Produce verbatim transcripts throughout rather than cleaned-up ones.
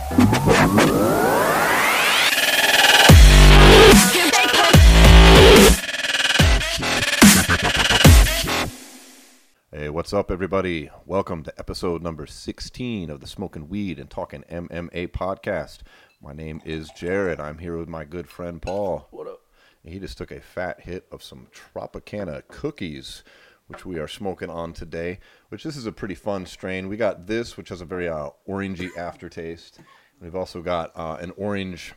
Hey, what's up, everybody? Welcome to episode number sixteen of the Smoking Weed and Talking M M A podcast. My name is Jared. I'm here with my good friend Paul. What up? He just took a fat hit of some Tropicana cookies, which we are smoking on today, which this is a pretty fun strain. We got this, which has a very uh, orangey aftertaste. We've also got uh, an orange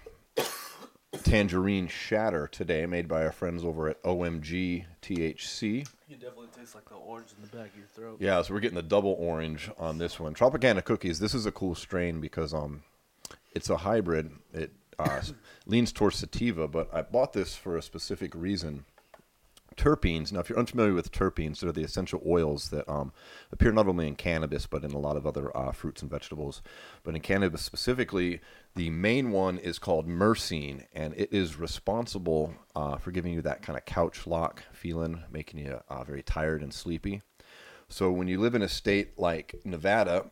tangerine shatter today, made by our friends over at O M G T H C. You definitely taste like the orange in the back of your throat. Yeah, so we're getting the double orange on this one. Tropicana cookies, this is a cool strain because um, it's a hybrid. It uh, leans towards sativa, but I bought this for a specific reason. Terpenes. Now, if you're unfamiliar with terpenes, they're the essential oils that um, appear not only in cannabis, but in a lot of other uh, fruits and vegetables. But in cannabis specifically, the main one is called myrcene, and it is responsible uh, for giving you that kind of couch lock feeling, making you uh, very tired and sleepy. So when you live in a state like Nevada,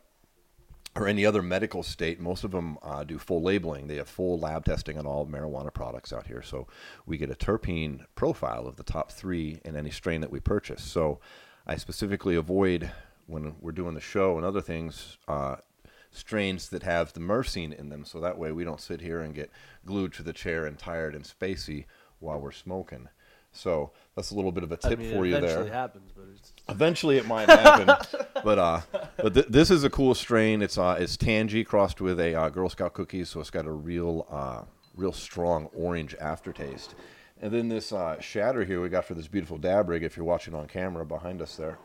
or any other medical state, most of them uh, do full labeling. They have full lab testing on all marijuana products out here. So we get a terpene profile of the top three in any strain that we purchase. So I specifically avoid, when we're doing the show and other things, uh, strains that have the myrcene in them. So that way we don't sit here and get glued to the chair and tired and spacey while we're smoking. So that's a little bit of a tip I mean, for you there. Eventually happens, but it's... Eventually it might happen, but uh, but th- this is a cool strain. It's uh, it's Tangy crossed with a uh, Girl Scout cookies, so it's got a real uh, real strong orange aftertaste. And then this uh, shatter here we got for this beautiful dab rig. If you're watching on camera behind us there,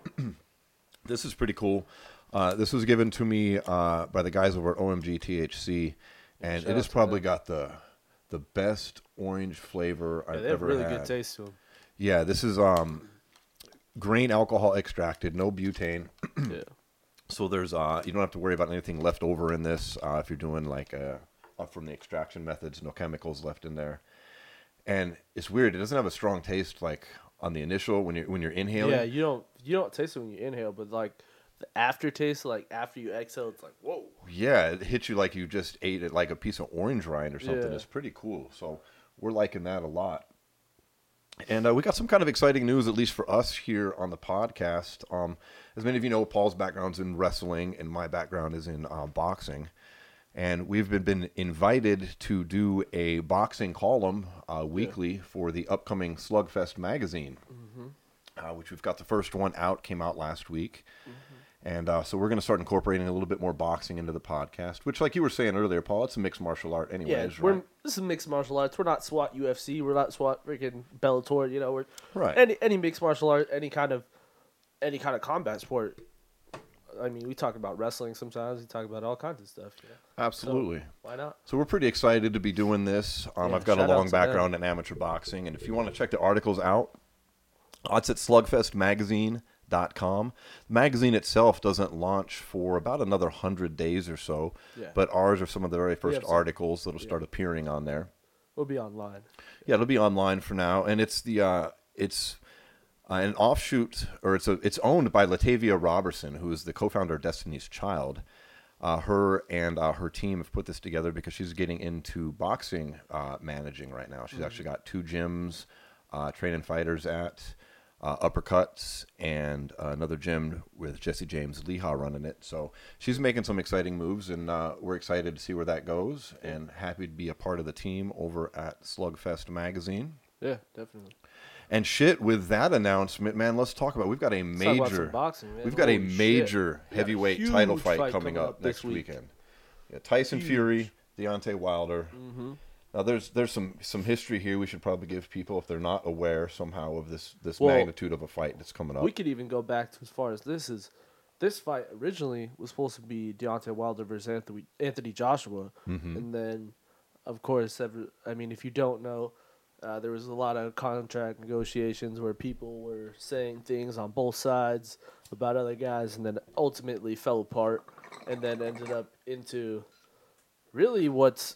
this is pretty cool. Uh, this was given to me uh, by the guys over at O M G T H C, and Shout it has out to probably them. got the the best orange flavor Yeah, I've they have ever really had. good taste to them. Yeah, this is um, grain alcohol extracted, no butane. Yeah. So there's uh, you don't have to worry about anything left over in this uh, if you're doing like uh, from the extraction methods, no chemicals left in there. And it's weird; it doesn't have a strong taste like on the initial when you when you're inhaling. Yeah, you don't you don't taste it when you inhale, but like the aftertaste, like after you exhale, it's like whoa. Yeah, it hits you like you just ate it like a piece of orange rind or something. Yeah. It's pretty cool. So we're liking that a lot. And uh, we got some kind of exciting news, at least for us here on the podcast. Um, as many of you know, Paul's background's in wrestling, and my background is in uh, boxing. And we've been, been invited to do a boxing column uh, weekly yeah. for the upcoming Slugfest magazine, mm-hmm. uh, which we've got the first one out, came out last week. Mm-hmm. And uh, so we're going to start incorporating a little bit more boxing into the podcast, which, like you were saying earlier, Paul, it's a mixed martial art anyways, yeah, right? We're, this is mixed martial arts. We're not SWAT U F C. We're not SWAT freaking Bellator. You know, we're right. Any any mixed martial art, any kind of any kind of combat sport. I mean, we talk about wrestling sometimes. We talk about all kinds of stuff. You know? Absolutely. So, why not? So we're pretty excited to be doing this. Um, Yeah, I've got a shout out long to background them. in amateur boxing, and if you want to check the articles out, uh, it's at slugfest magazine dot com. The magazine itself doesn't launch for about another hundred days or so, Yeah. but ours are some of the very first have some. articles that'll Yeah. start appearing on there. We'll be online. Yeah, it'll be online for now, and it's the uh, it's uh, an offshoot, or it's a it's owned by Latavia Robertson, who is the co-founder of Destiny's Child. Uh, her and uh, her team have put this together because she's getting into boxing uh, managing right now. She's mm-hmm. actually got two gyms, uh, training fighters at. Uh, Uppercuts, and uh, another gym with Jesse James Leha running it. So she's making some exciting moves, and uh, we're excited to see where that goes, and happy to be a part of the team over at Slugfest Magazine. Yeah, definitely. And shit, with that announcement, man, let's talk about. We've got a Let's talk about major some boxing, man. We've got a Holy major shit. heavyweight We got a title huge fight, fight coming coming up up next this week. weekend. Yeah, Tyson Huge. Fury, Deontay Wilder. Mm-hmm. Now, there's there's some, some history here we should probably give people if they're not aware somehow of this, this Well, magnitude of a fight that's coming up. We could even go back to as far as this is. This fight originally was supposed to be Deontay Wilder versus Anthony Anthony Joshua, Mhm. and then, of course, every, I mean, if you don't know, uh, there was a lot of contract negotiations where people were saying things on both sides about other guys, and then ultimately fell apart, and then ended up into really what's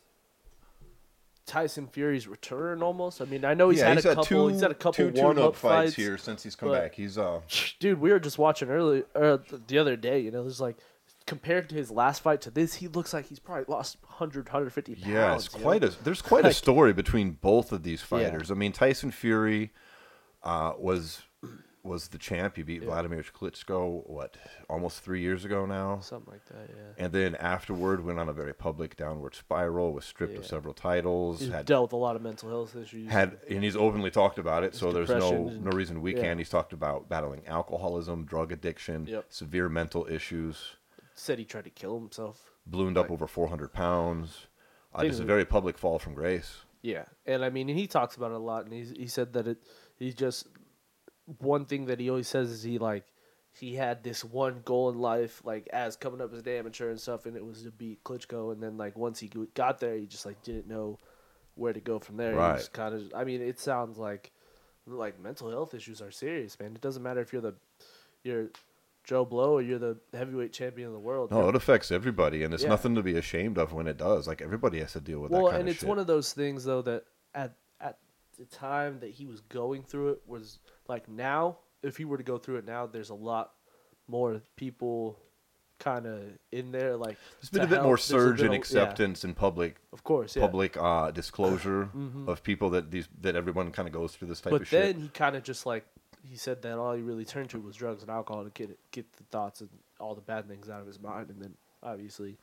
Tyson Fury's return almost. I mean, I know he's yeah, had he's a had couple. two, he's had a couple two warm tune-up up fights, fights here since he's come but- back. He's uh, Dude, we were just watching early uh, the other day. You know, there's like compared to his last fight to this, he looks like he's probably lost one hundred, one hundred fifty pounds. Yeah, it's you quite know? a. There's quite Like- a story between both of these Yeah. fighters. I mean, Tyson Fury uh, was was the champ. He beat Yeah. Vladimir Klitschko what almost three years ago now. Something like that, yeah. And then afterward, went on a very public downward spiral. Was stripped of Yeah. several titles. He's Had dealt with a lot of mental health issues. had and he's openly talked about it. So there's no depression and- no reason we yeah. can't. He's talked about battling alcoholism, drug addiction, Yep. severe mental issues. Said he tried to kill himself. Ballooned up over four hundred pounds. Uh, Things just a are- very public fall from grace. Yeah, and I mean, and he talks about it a lot, and he's, he said that it. He just one thing that he always says is he like he had this one goal in life, like as coming up as an amateur and stuff, and it was to beat Klitschko, and then like once he got there, he just like didn't know where to go from there. Right. He just kind of. I mean, it sounds like like mental health issues are serious, man. It doesn't matter if you're the you're Joe Blow or you're the heavyweight champion of the world. No, it affects everybody, and it's Yeah. nothing to be ashamed of when it does. Like everybody has to deal with Well, that kind and of it's shit. one of those things though that at at the time that he was going through it was like now, if he were to go through it now, there's a lot more people kind of in there. Like There's been to a bit help. more There's a surge bit in of- acceptance and public yeah, of course, yeah. public uh, disclosure Mhm. of people that these that everyone kind of goes through this type But of then shit. he kind of just like he said that all he really turned to was drugs and alcohol to get it, get the thoughts and all the bad things out of his mind, and then obviously,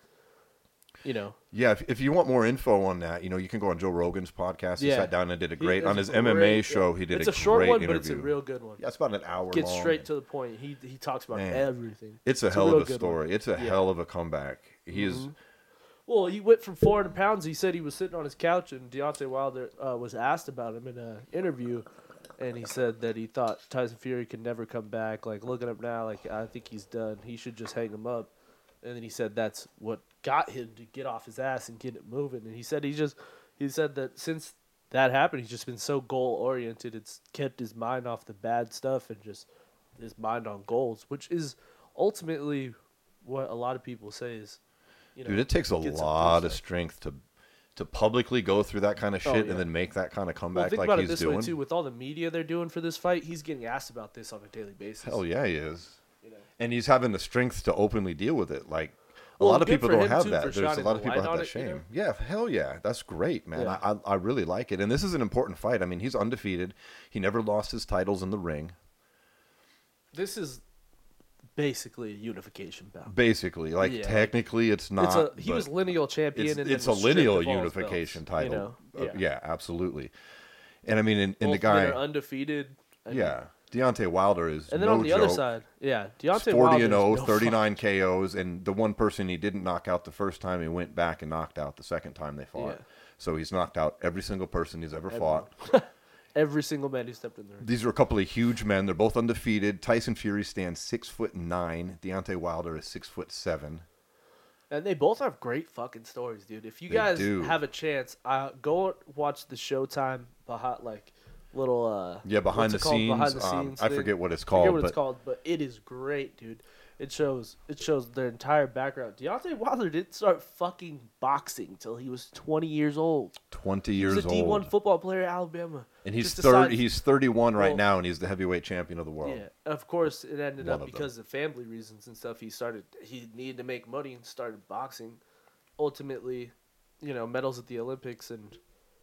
you know, Yeah, if, if you want more info on that, you know, you can go on Joe Rogan's podcast. He Yeah. sat down and did a He- great it's on his a M M A great- show. yeah. He did it's a, a short great one, interview. but it's a real good one. Yeah, it's about an hour Gets long. straight to the point. He he talks about Man. everything. It's a It's a hell real of a good story. one. It's a Yeah. hell of a comeback. He is. Mhm. Well, he went from four hundred pounds. He said he was sitting on his couch, and Deontay Wilder uh, was asked about him in an interview, and he said that he thought Tyson Fury could never come back. Like, look at him now. Like, I think he's done. He should just hang him up. And then he said that's what got him to get off his ass and get it moving. And he said he just, he said that since that happened, he's just been so goal oriented. It's kept his mind off the bad stuff and just his mind on goals, which is ultimately what a lot of people say is, you know, Dude, it takes a gets him lot through of stuff. strength to to publicly go through that kind of Oh, shit yeah. and then make that kind of Well, comeback think like about he's it this doing. way too. With all the media they're doing for this fight, he's getting asked about this on a daily basis. Hell yeah, he is. You know? And he's having the strength to openly deal with it. Like a Well, lot of good people for don't him, have too, that. for There's a shining lot of the people light have on that it, you shame. know? Yeah, hell yeah, that's great, man. Yeah. I, I I really like it, and this is an important fight. I mean, he's undefeated. He never lost his titles in the ring. This is basically a unification bout. Basically, like Yeah. technically, it's not. It's a, he but was lineal champion, It's, and it's then a was stripped lineal of all his unification belts, title. You know? Uh, Yeah, yeah, absolutely. And I mean, in, in Both the men guy, are undefeated. I mean, yeah, Deontay Wilder is and then no on the joke. other side, yeah, Deontay forty Wilder and oh, is no thirty-nine fuck- K Os, and the one person he didn't knock out the first time, he went back and knocked out the second time they fought. Yeah. So he's knocked out every single person he's ever Everyone. fought. Every single man who stepped in the ring. These are a couple of huge men. They're both undefeated. Tyson Fury stands six foot nine. Deontay Wilder is six foot seven. And they both have great fucking stories, dude. If you They guys do. have a chance, uh, go watch the Showtime behind, like little uh, Yeah, behind the, what's it called? scenes, Behind the um, scenes. I thing. forget what it's I called, forget what but it's called, but it is great, dude. It shows it shows their entire background. Deontay Wilder didn't start fucking boxing till he was twenty years old. twenty He years was a D one old, football player at Alabama. and he's Just thirty. decided- He's thirty-one right Well- now, and he's the heavyweight champion of the world. Yeah, of course, it ended One up of them. because of family reasons and stuff. He started. He needed to make money and started boxing. Ultimately, you know, medals at the Olympics and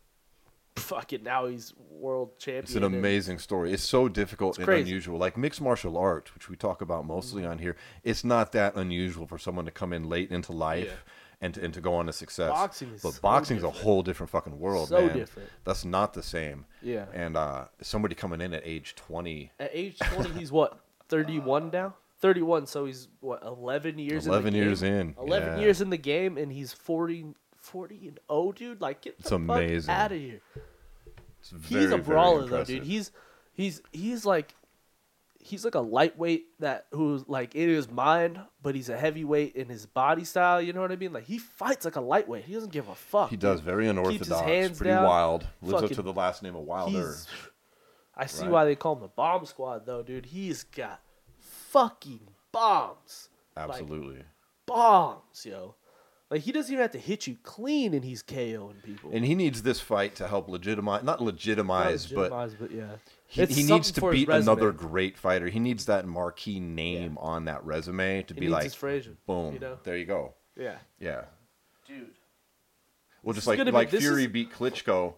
fucking now he's world champion. It's an and- amazing story. It's so difficult It's and crazy. unusual. Like mixed martial arts, which we talk about mostly on here, it's not that unusual for someone to come in late into life Yeah. and to, and to go on to success. Boxing is but so boxing's different. a whole different fucking world, So man. different. That's not the same. Yeah. And uh, somebody coming in at age twenty, At age twenty, he's what thirty-one now. Thirty-one, so he's what eleven years. eleven in the years game? in. Eleven Yeah. years in the game, and he's forty, forty and oh, dude. Like get the It's fuck amazing. out of here. It's very, He's a very brawler though, impressive. dude. He's he's he's like he's like a lightweight that who's like in his mind, but he's a heavyweight in his body style. You know what I mean? Like he fights like a lightweight. He doesn't give a fuck. He does dude. very Keeps unorthodox, his hands pretty down. wild. Lives up Fucking- to the last name of Wilder. He's, I see Right. why they call him the Bomb Squad though, dude. He's got fucking bombs. Like, Absolutely. bombs, yo. Like he doesn't even have to hit you clean, and he's KOing people. And he needs this fight to help legitimize, not legitimize, Not but legitimize, but yeah, he, It's he needs something to for his beat resume. another great fighter. He needs that marquee name on that resume to He be needs like, his Frazier, boom, you know? there you go. Yeah, Yeah. dude. Well, This just is like gonna be- like this Fury is- beat Klitschko,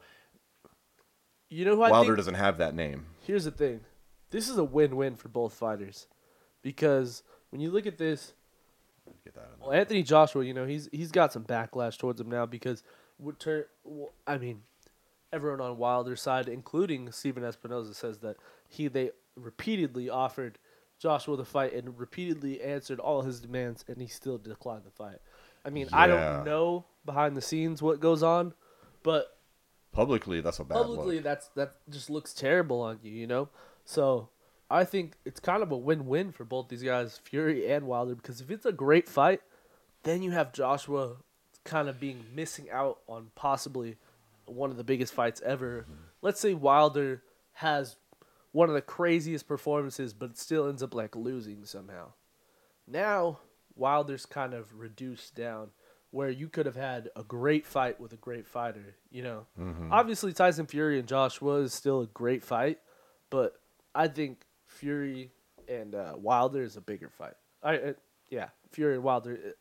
You know who I Wilder think? doesn't have that name. Here's the thing. This is a win-win for both fighters, because when you look at this, Get that in well, there. Anthony Joshua, you know, he's he's got some backlash towards him now because would turn. Well, I mean, everyone on Wilder's side, including Steven Espinoza, says that he they repeatedly offered Joshua the fight and repeatedly answered all his demands, and he still declined the fight. I mean, I Yeah. don't know behind the scenes what goes on, but Publicly, that's a bad publicly look. that's that just looks terrible on you, you know. So I think it's kind of a win-win for both these guys, Fury and Wilder, because if it's a great fight, then you have Joshua kind of being missing out on possibly one of the biggest fights ever. Let's say Wilder has one of the craziest performances, but still ends up like losing somehow. Now Wilder's kind of reduced down, where you could have had a great fight with a great fighter. You know, obviously Tyson Fury and Joshua is still a great fight, but I think Fury and uh, Wilder is a bigger fight. I uh, yeah, Fury and Wilder it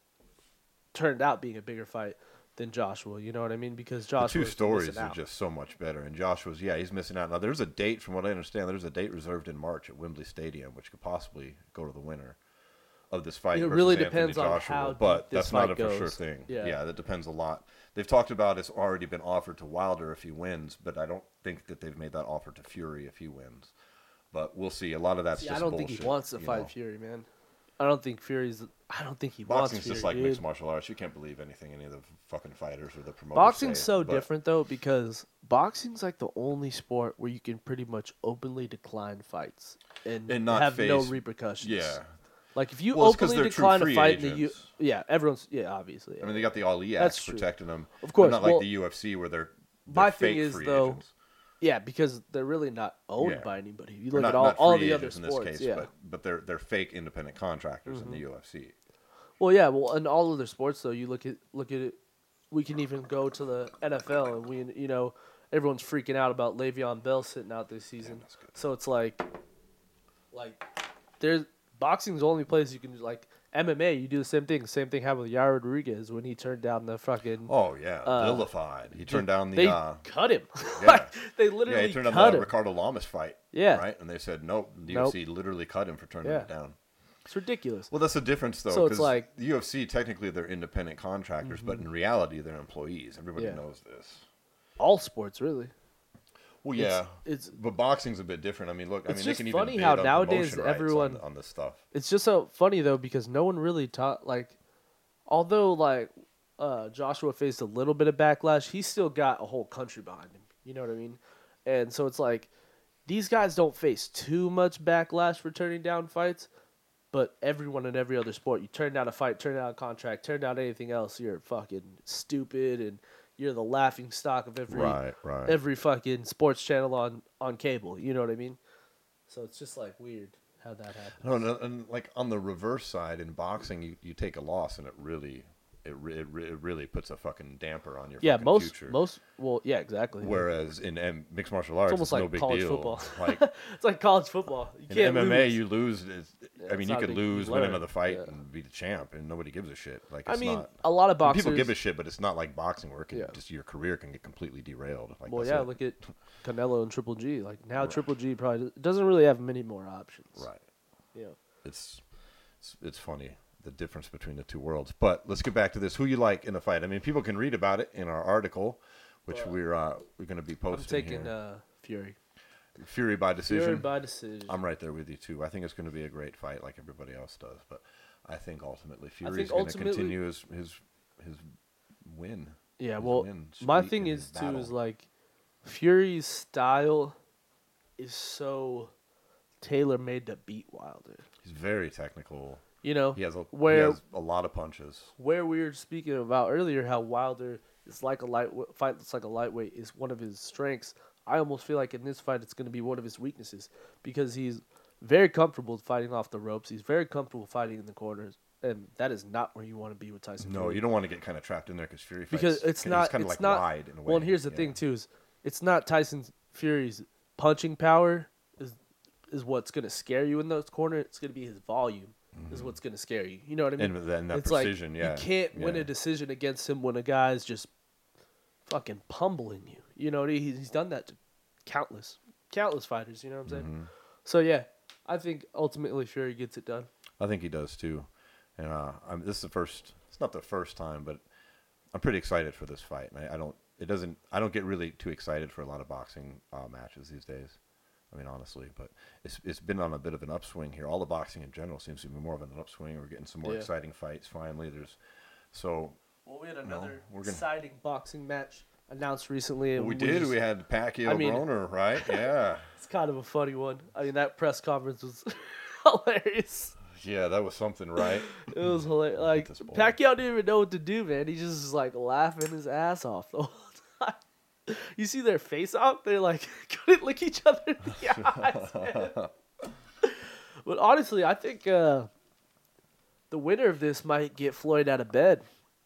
turned out being a bigger fight than Joshua. You know what I mean? Because The Joshua two stories are just so much better. And Joshua's, yeah, he's missing out. Now, there's a date, from what I understand, there's a date reserved in March at Wembley Stadium, which could possibly go to the winner of this fight. It versus really Anthony depends on Joshua, how deep but this that's not fight a for sure goes. thing. Yeah. Yeah. that depends a lot. They've talked about it's already been offered to Wilder if he wins, but I don't think that they've made that offer to Fury if he wins. But we'll see. A lot of that's See, just I don't bullshit, think he wants to you fight know. Fury, man. I don't think Fury's. I don't think he wants Boxing's Fury. just like dude. mixed martial arts. You can't believe anything any of the fucking fighters or the promoters Boxing's say, so but- different though because boxing's like the only sport where you can pretty much openly decline fights and, And not have no face- repercussions. Yeah. Like if you Well, it's 'cause openly they're true decline a free fight in the U, agents. yeah, everyone's yeah, obviously. I mean, they got the Ali That's Act true. protecting them. Of course, But not like well, the U F C where they're, they're my fake thing is, free though, agents. yeah, because they're really not owned Yeah. by anybody. You Or look not, at all, not all free the other agents in sports, this case, yeah. Mm-hmm. but but they're they're fake independent contractors in the U F C. Well, yeah, well, in all other sports though, you look at look at it. We can even go to the N F L, and we, you know, everyone's freaking out about Le'Veon Bell sitting out this season. that's good. So it's like, like, there's boxing's the only place you can like M M A. You do the same thing. Same thing happened with Yair Rodriguez when he turned down the fucking. Oh yeah, Uh, vilified. He turned down the. They uh, cut him. yeah. Like, they yeah, literally he turned down cut the him. Ricardo Lamas fight. Yeah. Right, and they said nope. The Nope. U F C literally cut him for turning Yeah. it down. It's ridiculous. Well, that's the difference, though. So it's 'cause like- the U F C technically they're independent contractors, but in reality they're employees. Everybody Yeah. knows this. All sports, really. Well, It's- yeah, it's- but boxing's a bit different. I mean, look, I It's mean, just they can funny even how bid on nowadays promotion rights everyone- on, on this stuff. It's just so funny though because no one really taught like, although like, uh, Joshua faced a little bit of backlash, he still got a whole country behind him. You know what I mean? And so it's like, these guys don't face too much backlash for turning down fights, but everyone in every other sport, you turn down a fight, turn down a contract, turn down anything else, you're fucking stupid and you're the laughing stock of every Right, right. every fucking sports channel on on cable. You know what I mean? So it's just like weird how that happens. No, no, and like on the reverse side in boxing, you, you take a loss and it really, it, re- it, re- it really puts a fucking damper on your Yeah, fucking most future. most well, yeah, exactly. Whereas in M- mixed martial arts, it's almost it's no like big college deal. football. Like It's like college football. You in can't M M A, lose. you lose. It's, I it's mean, you not could big- you lose, win learn, another fight, yeah. and be the champ, and nobody gives a shit. Like I it's mean, not. a lot of I mean, boxers. people give a shit, but it's not like boxing where it can Yeah. just your career can get completely derailed. Like Well, that's yeah, it. look at Canelo and Triple G. Like now, Right. Triple G probably doesn't really have many more options. right. Yeah. It's, it's it's funny the difference between the two worlds. But let's get back to this. Who you like in a fight? I mean, people can read about it in our article, which Well, we're uh, we're going to be I'm posting taking here. uh, Fury. Fury by decision. Fury by decision. I'm right there with you too. I think it's going to be a great fight, like everybody else does. But I think ultimately Fury's think going to ultimately- continue his his his win. Yeah, his well, win my streak thing in is his too battle. is like Fury's style is so tailor made to beat Wilder. He's very technical. You know, He has a where he has a lot of punches. where we were speaking about earlier, how Wilder is like a light fight that's like a lightweight is one of his strengths. I almost feel like in this fight it's going to be one of his weaknesses because he's very comfortable fighting off the ropes. He's very comfortable fighting in the corners, and that is not where you want to be with Tyson No, Fury. you don't want to get kind of trapped in there because Fury fights, because it's not kind of it's like not wide in a way. well, and here's the yeah. thing too is it's not Tyson Fury's punching power is is what's going to scare you in those corners. It's going to be his volume mm-hmm. is what's going to scare you. You know what I mean? And then that it's precision, like, yeah. You can't yeah. win a decision against him when a guy's just fucking pummeling you. You know, he's he's done that to countless countless fighters. You know what I'm saying? Mm-hmm. So yeah, I think ultimately Fury gets it done. I think he does too, and uh, I'm, this is the first. It's not the first time, but I'm pretty excited for this fight. And I, I don't. It doesn't. I don't get really too excited for a lot of boxing uh, matches these days. I mean, honestly, but it's it's been on a bit of an upswing here. All the boxing in general seems to be more of an upswing. We're getting some more Yeah. exciting fights finally. There's so. Well, we had another no, we're gonna, exciting boxing match announced recently. And we, we did. Just, we had Pacquiao I mean, Broner, right? Yeah. It's kind of a funny one. I mean, that press conference was hilarious. Yeah, that was something, right? It was hilarious. Like, Pacquiao didn't even know what to do, man. He just was like laughing his ass off the whole time. You see their face off? They're like, couldn't look each other in the eyes, man. But honestly, I think uh, the winner of this might get Floyd out of bed.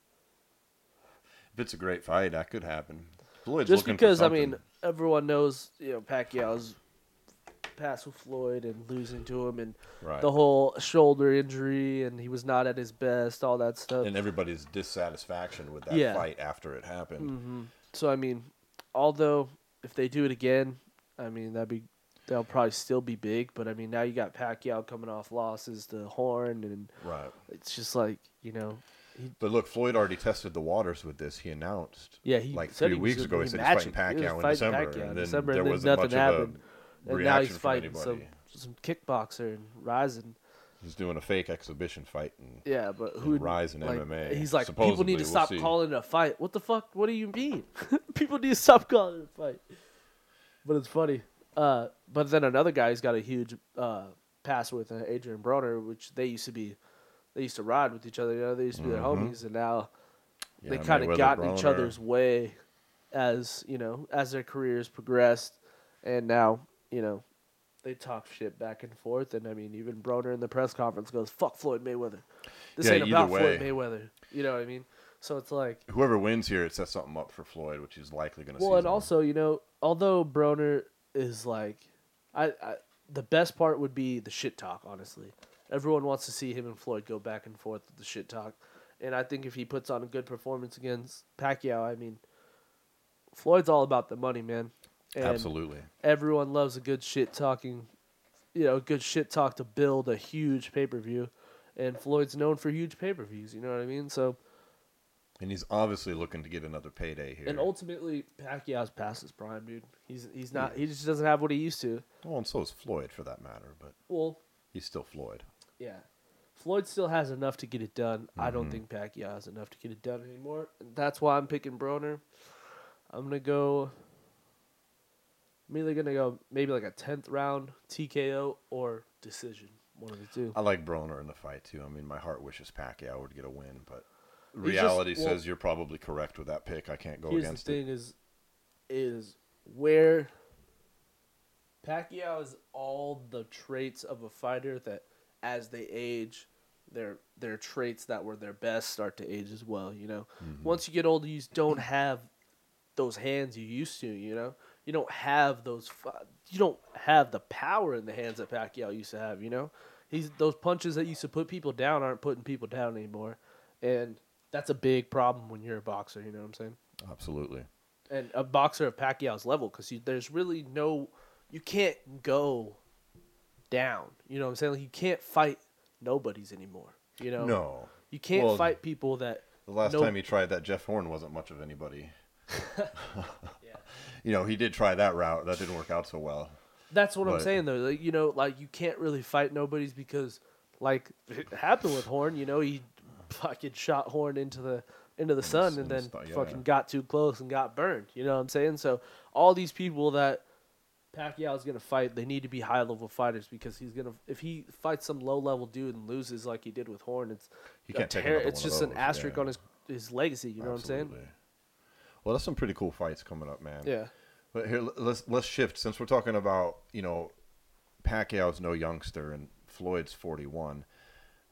If it's a great fight, that could happen. Floyd's Just looking because, for I something. mean, everyone knows, you know, Pacquiao's past with Floyd and losing to him and right. the whole shoulder injury and he was not at his best, all that stuff. And everybody's dissatisfaction with that Yeah. fight after it happened. Mm-hmm. So, I mean, although if they do it again, I mean, that'd be they'll probably still be big. But, I mean, now you got Pacquiao coming off losses to Horn and right. it's just like, you know. He, but look, Floyd already tested the waters with this. He announced, yeah, he like said three he was weeks ago, he said he's matching. fighting He Pacquiao was in fighting December, Pacquiao in and then December, there and then wasn't nothing much happened. of a and reaction now he's from fighting anybody. some some kickboxer and Rising. He's doing a fake exhibition fight. And, Yeah, but who Rise in like, M M A? He's like, Supposedly, people need to we'll stop see. calling it a fight. What the fuck? What do you mean? People need to stop calling it a fight. But it's funny. Uh, but then another guy who's got a huge uh, pass with uh, Adrian Broner, which they used to be, they used to ride with each other. You know, they used to be their Mhm. homies, and now Yeah, they kind Mayweather, of got in Broner. each other's way as you know as their careers progressed, and now you know they talk shit back and forth. And I mean, even Broner in the press conference goes, "Fuck Floyd Mayweather. This Yeah, ain't either about way. Floyd Mayweather." You know what I mean? So it's like, Whoever wins here, it sets something up for Floyd, which he's likely going to see. well, and also you know, although Broner is like, I, I the best part would be the shit talk. Honestly, everyone wants to see him and Floyd go back and forth with the shit talk. And I think if he puts on a good performance against Pacquiao, I mean, Floyd's all about the money, man. And Absolutely. everyone loves a good shit talking, you know, good shit talk to build a huge pay per view. And Floyd's known for huge pay per views. You know what I mean? So, And he's obviously looking to get another payday here. and ultimately, Pacquiao's past his prime, dude. He's he's not. He just doesn't have what he used to. Well, and so is Floyd, for that matter. But Well, he's still Floyd. yeah. Floyd still has enough to get it done. I don't Mhm. think Pacquiao has enough to get it done anymore. And that's why I'm picking Broner. I'm going to go... I'm either going to go maybe like a tenth round T K O or decision. One of the two. I like Broner in the fight, too. I mean, my heart wishes Pacquiao would get a win, but He's reality just- well, says you're probably correct with that pick. I can't go Here's against the it. thing is, is where Pacquiao is all the traits of a fighter that as they age, their their traits that were their best start to age as well, you know. Mhm. Once you get older, you just don't have those hands you used to, you know. You don't have those fi- you don't have the power in the hands that Pacquiao used to have, you know. He's those punches that used to put people down aren't putting people down anymore. And that's a big problem when you're a boxer, you know what I'm saying? Absolutely. And a boxer of Pacquiao's level, because there's really no, you can't go down. You know what I'm saying? Like, you can't fight nobodies anymore. You know, No. you can't Well, fight people that. The last no- time he tried that, Jeff Horn wasn't much of anybody. Yeah. You know, he did try that route. That didn't work out so well. That's what I'm But- saying though. Like, you know, like you can't really fight nobodies because, like, it happened with Horn. You know, he fucking shot Horn into the into the sun in and the then stu- yeah. fucking got too close and got burned. You know what I'm saying? So all these people that Pacquiao's gonna fight, they need to be high level fighters because he's gonna. If he fights some low level dude and loses like he did with Horn, it's He a can't take ter- another it's one of just an those, asterisk yeah. on his his legacy. You know what I'm saying? Absolutely. Well, that's some pretty cool fights coming up, man. Yeah. But here, let's let's shift since we're talking about, you know, Pacquiao's no youngster and Floyd's forty-one.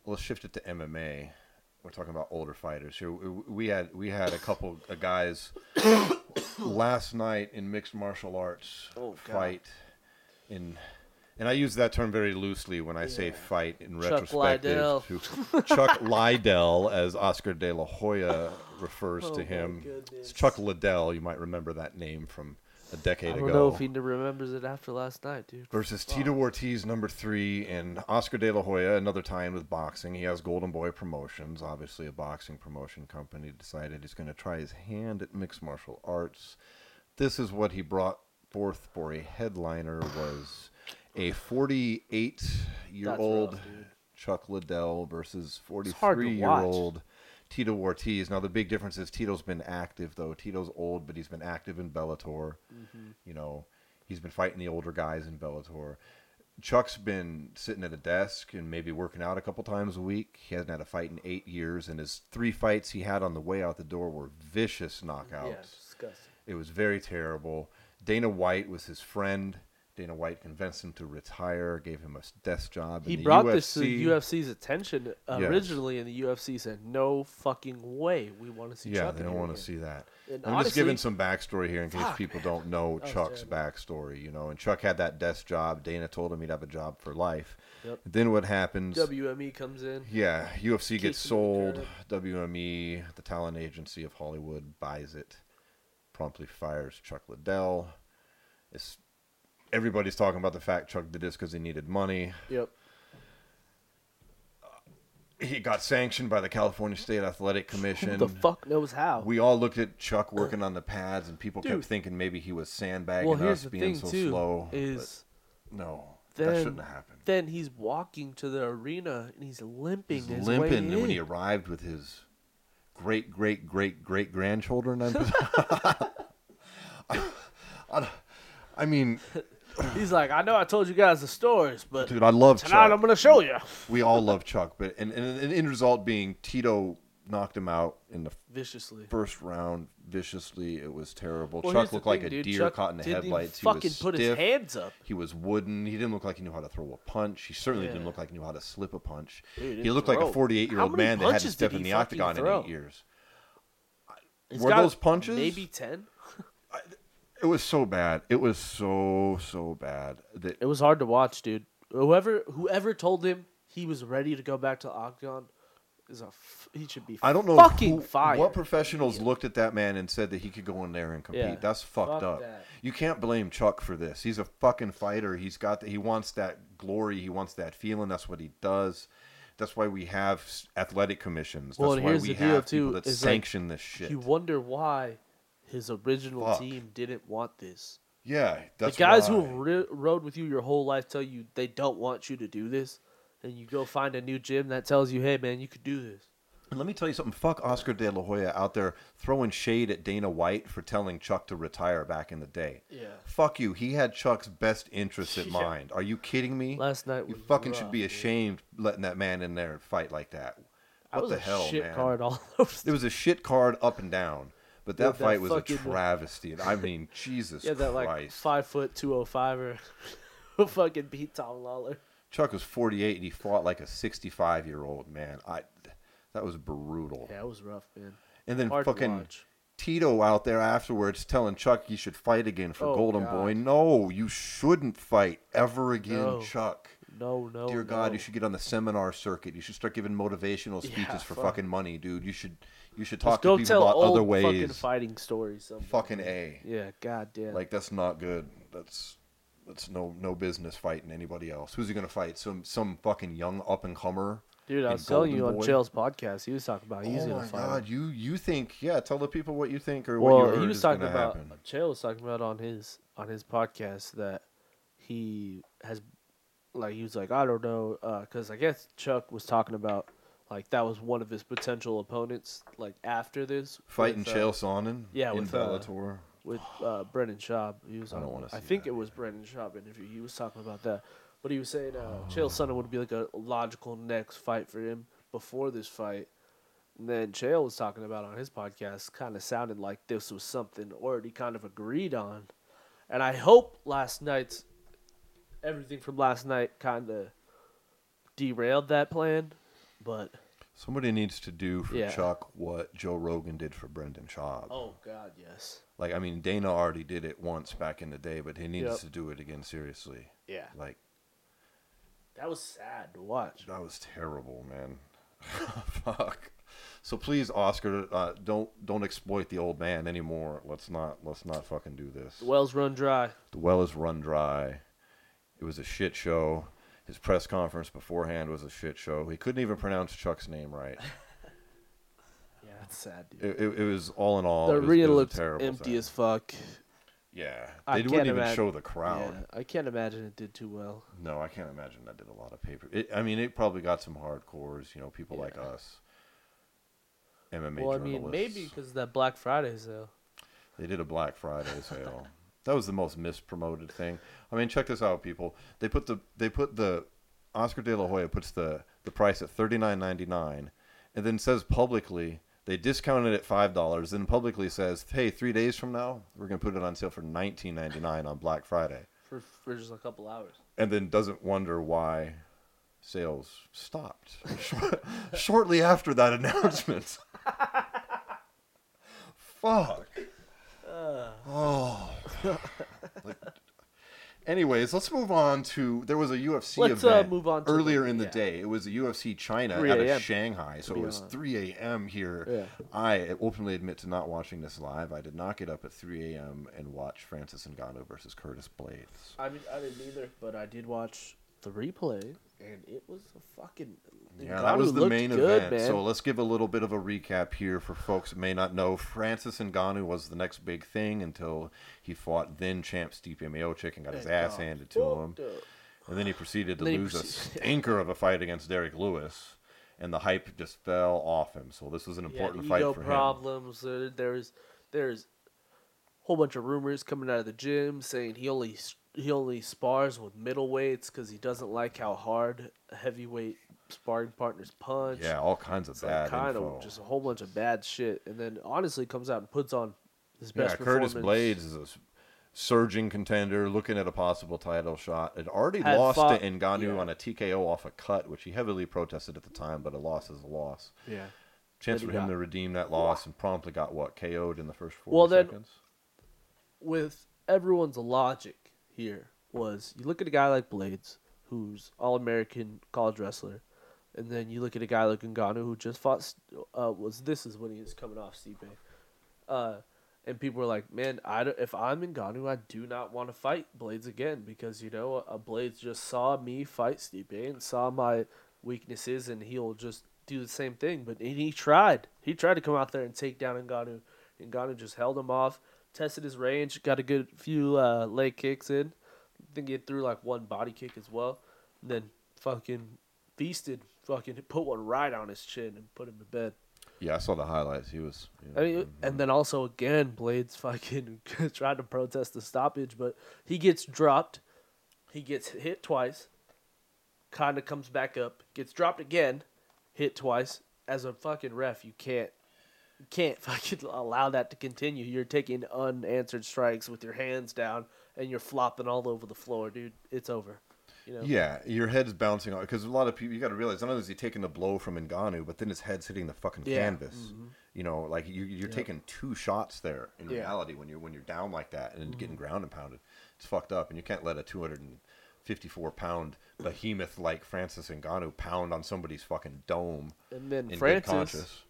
let's shift it to M M A. We're talking about older fighters here. We we had we had a couple of guys last night in mixed martial arts Oh, God. fight in. And I use that term very loosely when I say Yeah. fight in Chuck retrospective. Liddell. To Chuck Liddell, as Oscar de la Hoya refers Oh, to my him. goodness. It's Chuck Liddell. You might remember that name from a decade I don't ago. know if he remembers it after last night, dude. Versus Fuck. Tito Ortiz, number three, and Oscar de la Hoya, another time with boxing. He has Golden Boy Promotions, obviously a boxing promotion company. Decided he's going to try his hand at mixed martial arts. This is what he brought forth for a headliner was a forty-eight-year-old That's rough, dude. Chuck Liddell versus hard to forty-three-year-old Tito Ortiz. Now, the big difference is Tito's been active, though. Tito's old, but he's been active in Bellator. Mm-hmm. You know, he's been fighting the older guys in Bellator. Chuck's been sitting at a desk and maybe working out a couple times a week. He hasn't had a fight in eight years, and his three fights he had on the way out the door were vicious knockouts. Yeah, disgusting. It was very terrible. Dana White was his friend. Dana White convinced him to retire, gave him a desk job. He in the brought U F C. this to the U F C's attention uh, Yes. originally, and the U F C said, "No fucking way, we want to see." Yeah, Chuck they in don't here want to again." see that. And I'm just honestly- giving some backstory here in case Fuck, people man. don't know That was Chuck's terrible. backstory, you know. And Chuck had that desk job. Dana told him he'd have a job for life. Yep. Then what happens? W M E comes in. Yeah, U F C gets Kicks him in the sold. curb. W M E, the talent agency of Hollywood, buys it. Promptly fires Chuck Liddell. It's, everybody's talking about the fact Chuck did this because he needed money. Yep. He got sanctioned by the California State Athletic Commission. Who the fuck knows how? We all looked at Chuck working on the pads, and people Dude. kept thinking maybe he was sandbagging well, here's us, the being thing so too. slow. Is but no, then, that shouldn't have happened. Then he's walking to the arena and he's limping. He's his limping, way and when he in. arrived with his great, great, great, great grandchildren, I'm I, I, I mean, He's like, I know I told you guys the stories, but dude, I love tonight Chuck. I'm gonna show you. We all love Chuck, but and, and the end result being Tito knocked him out in the Viciously. first round viciously. It was terrible. Well, here's Chuck the looked like thing, a dude. deer Chuck caught in the didn't even headlights. He fucking was put stiff. his hands up. He was wooden. He didn't look like he knew how to throw a punch. He certainly Yeah. didn't look like he knew how to slip a punch. Dude, he he didn't looked like a throw. forty-eight-year-old How many man that hadn't punches stepped did in he the fucking octagon throw? in eight years. He's Were got those punches? Maybe ten. It was so bad. It was so so bad that It was hard to watch, dude. Whoever whoever told him he was ready to go back to the octagon is a f- he should be. I don't know fucking who, fired. what professionals looked at that man and said that he could go in there and compete. Yeah. That's fucked Fuck up. that. You can't blame Chuck for this. He's a fucking fighter. He's got the, he wants that glory. He wants that feeling. That's what he does. That's why we have s- athletic commissions. That's Well, and why here's we the deal, have too, people that is, like, sanction this shit. You wonder why his original Fuck. team didn't want this. yeah, that's the guys why. who ri- rode with you your whole life tell you they don't want you to do this, and you go find a new gym that tells you, "Hey, man, you could do this." And let me tell you something. Fuck Oscar de la Hoya out there throwing shade at Dana White for telling Chuck to retire back in the day. Yeah. Fuck you. He had Chuck's best interests at Yeah. mind. Are you kidding me? Last night You was fucking rough, should be dude. ashamed letting that man in there and fight like that. I What was the a hell, shit man? card all over. It was a shit card up and down. But that Yeah, that fight was a fucking- travesty. I mean, Jesus Yeah, that like Christ. five foot two oh five er who fucking beat Tom Lawler. Chuck was forty-eight and he fought like a sixty-five-year-old man. I that was brutal. Yeah, it was rough, man. And then Hard to fucking watch. Tito out there afterwards telling Chuck he should fight again for Oh, Golden God. Boy. No, you shouldn't fight ever again, No. Chuck. No, no. Dear God, no. you should get on the seminar circuit. You should start giving motivational speeches Yeah, for fuck. fucking money, dude. You should you should Just talk go to people tell about old other ways. fucking fighting stories. Somewhere. Fucking A. Yeah, goddamn. Like that's not good. That's that's no no business fighting anybody else. Who's he gonna fight? Some some fucking young up and comer. Dude, I in was telling you Golden on Boy? Chael's podcast, he was talking about he's Oh gonna my fight. God, him. you you think yeah? Tell the people what you think or what you Well, heard he was is talking gonna about happen. Chael was talking about on his on his podcast that he has, like, he was like, I don't know, because I guess Chuck was talking about like that was one of his potential opponents, like after this Fighting with, uh, Chael Sonnen yeah, in with, uh, Bellator. with uh, Brendan Schaub. He was I don't on- wanna I see think that. it was Brendan Schaub interview. He was talking about that, but he was saying uh, Chael Sonnen would be like a logical next fight for him before this fight. And then Chael was talking about on his podcast, kind of sounded like this was something already kind of agreed on. And I hope last night's everything from last night kind of derailed that plan. But Somebody needs to do for Yeah. Chuck what Joe Rogan did for Brendan Schaub. oh god, yes. Like, I mean, Dana already did it once back in the day, but he needs Yep. to do it again seriously. Yeah. Like, That was sad to watch. that was terrible, man. Fuck. So please, Oscar, uh, don't don't exploit the old man anymore. Let's not let's not fucking do this. The wells run dry. The well is run dry. It was a shit show. His press conference beforehand was a shit show. He couldn't even pronounce Chuck's name right. Yeah, that's sad, dude. It, it, it was all in all. The it was, arena it was a looked terrible empty thing. as fuck. Yeah, I they can't wouldn't even imagine- show the crowd. Yeah, I can't imagine it did too well. No, I can't imagine that did a lot of paper. It, I mean, it probably got some hardcores, you know, people like Yeah. us, M M A Well, I journalists. mean, maybe because that Black Friday sale. They did a Black Friday sale. That was the most mispromoted thing. I mean, check this out, people. They put the they put the Oscar De La Hoya puts the the price at thirty-nine ninety-nine, and then says publicly they discounted it at five dollars. Then publicly says, "Hey, three days from now, we're gonna put it on sale for nineteen ninety-nine on Black Friday." For, for just a couple hours. And then doesn't wonder why sales stopped shortly after that announcement. Fuck. Uh, Oh. Like, anyways, let's move on to. There was a U F C Let's, uh, event move on to earlier the- in the yeah. day. It was a U F C China three out a.m. of Shanghai, so be it was honest. three a.m. here. Yeah. I openly admit to not watching this live. I did not get up at three a.m. and watch Francis Ngannou versus Curtis Blades. I mean, I didn't either, but I did watch the replay, and it was a fucking. Yeah, that was Ngannou the looked main good, event. man. So let's give a little bit of a recap here for folks that may not know. Francis Ngannou was the next big thing until he fought then champ Stipe Miocic and got his And ass got handed to him. fucked up. And then he proceeded to Then he lose a proceeded- stinker of a fight against Derek Lewis, and the hype just fell off him. So this was an He had important fight ego for him. problems. Uh, there's there's a whole bunch of rumors coming out of the gym saying he only he only spars with middleweights because he doesn't like how hard heavyweight sparring partners punch. Yeah, all kinds of It's bad like kind info. of just a whole bunch of bad shit, and then honestly comes out and puts on his Yeah, best Curtis performance. Blades is a s- surging contender, looking at a possible title shot. Had already Had lost fought- to Ngannou yeah. on a T K O off a cut, which he heavily protested at the time, but a loss is a loss. Yeah. Chance Then for he him got- to redeem that loss and promptly got, what, K O'd in the first forty Well, then- seconds? With everyone's logic here was you look at a guy like Blades, who's all-American college wrestler, and then you look at a guy like Ngannou, who just fought. Uh, was this is when he was coming off Stipe, uh, and people were like, "Man, I don't, if I'm Ngannou, I do not want to fight Blades again because you know a Blades just saw me fight Stipe and saw my weaknesses, and he'll just do the same thing." But and he tried. He tried to come out there and take down Ngannou. Ngannou just held him off. Tested his range, got a good few uh, leg kicks in. I think he threw like one body kick as well. And then fucking feasted, fucking put one right on his chin and put him to bed. Yeah, I saw the highlights. He was. You know, I mean, and then also again, Blades fucking tried to protest the stoppage, but he gets dropped. He gets hit twice. Kind of comes back up, gets dropped again, hit twice. As a fucking ref, you can't. You can't fucking allow that to continue. You're taking unanswered strikes with your hands down, and you're flopping all over the floor, dude. It's over. You know? Yeah, your head's bouncing on because a lot of people. You got to realize not only is he taking the blow from Ngannou, but then his head's hitting the fucking Yeah. canvas. You know, like you, you're Yep. taking two shots there in Yeah. reality when you're when you're down like that and getting ground and pounded. It's fucked up, and you can't let a two hundred fifty-four pound behemoth like Francis Ngannou pound on somebody's fucking dome. And then and get Francis, conscious.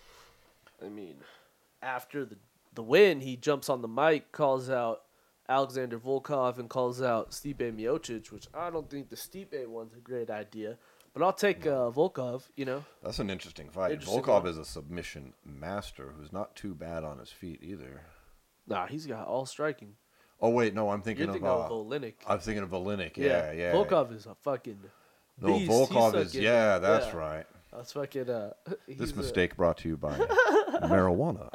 I mean, after the the win, he jumps on the mic, calls out Alexander Volkov, and calls out Stipe Miocic, which I don't think the Stipe one's a great idea. But I'll take uh, Volkov, you know. That's an interesting fight. Interesting Volkov one. is a submission master who's not too bad on his feet either. Nah, he's got all striking. Oh wait, no, I'm thinking You're of. thinking Uh, of Volinic. I'm thinking of Volinic. Yeah, yeah. Volkov is a fucking No, beast. Volkov He's is. fucking- Yeah, that's yeah. right. That's fucking. Uh, he's This a- mistake brought to you by marijuana.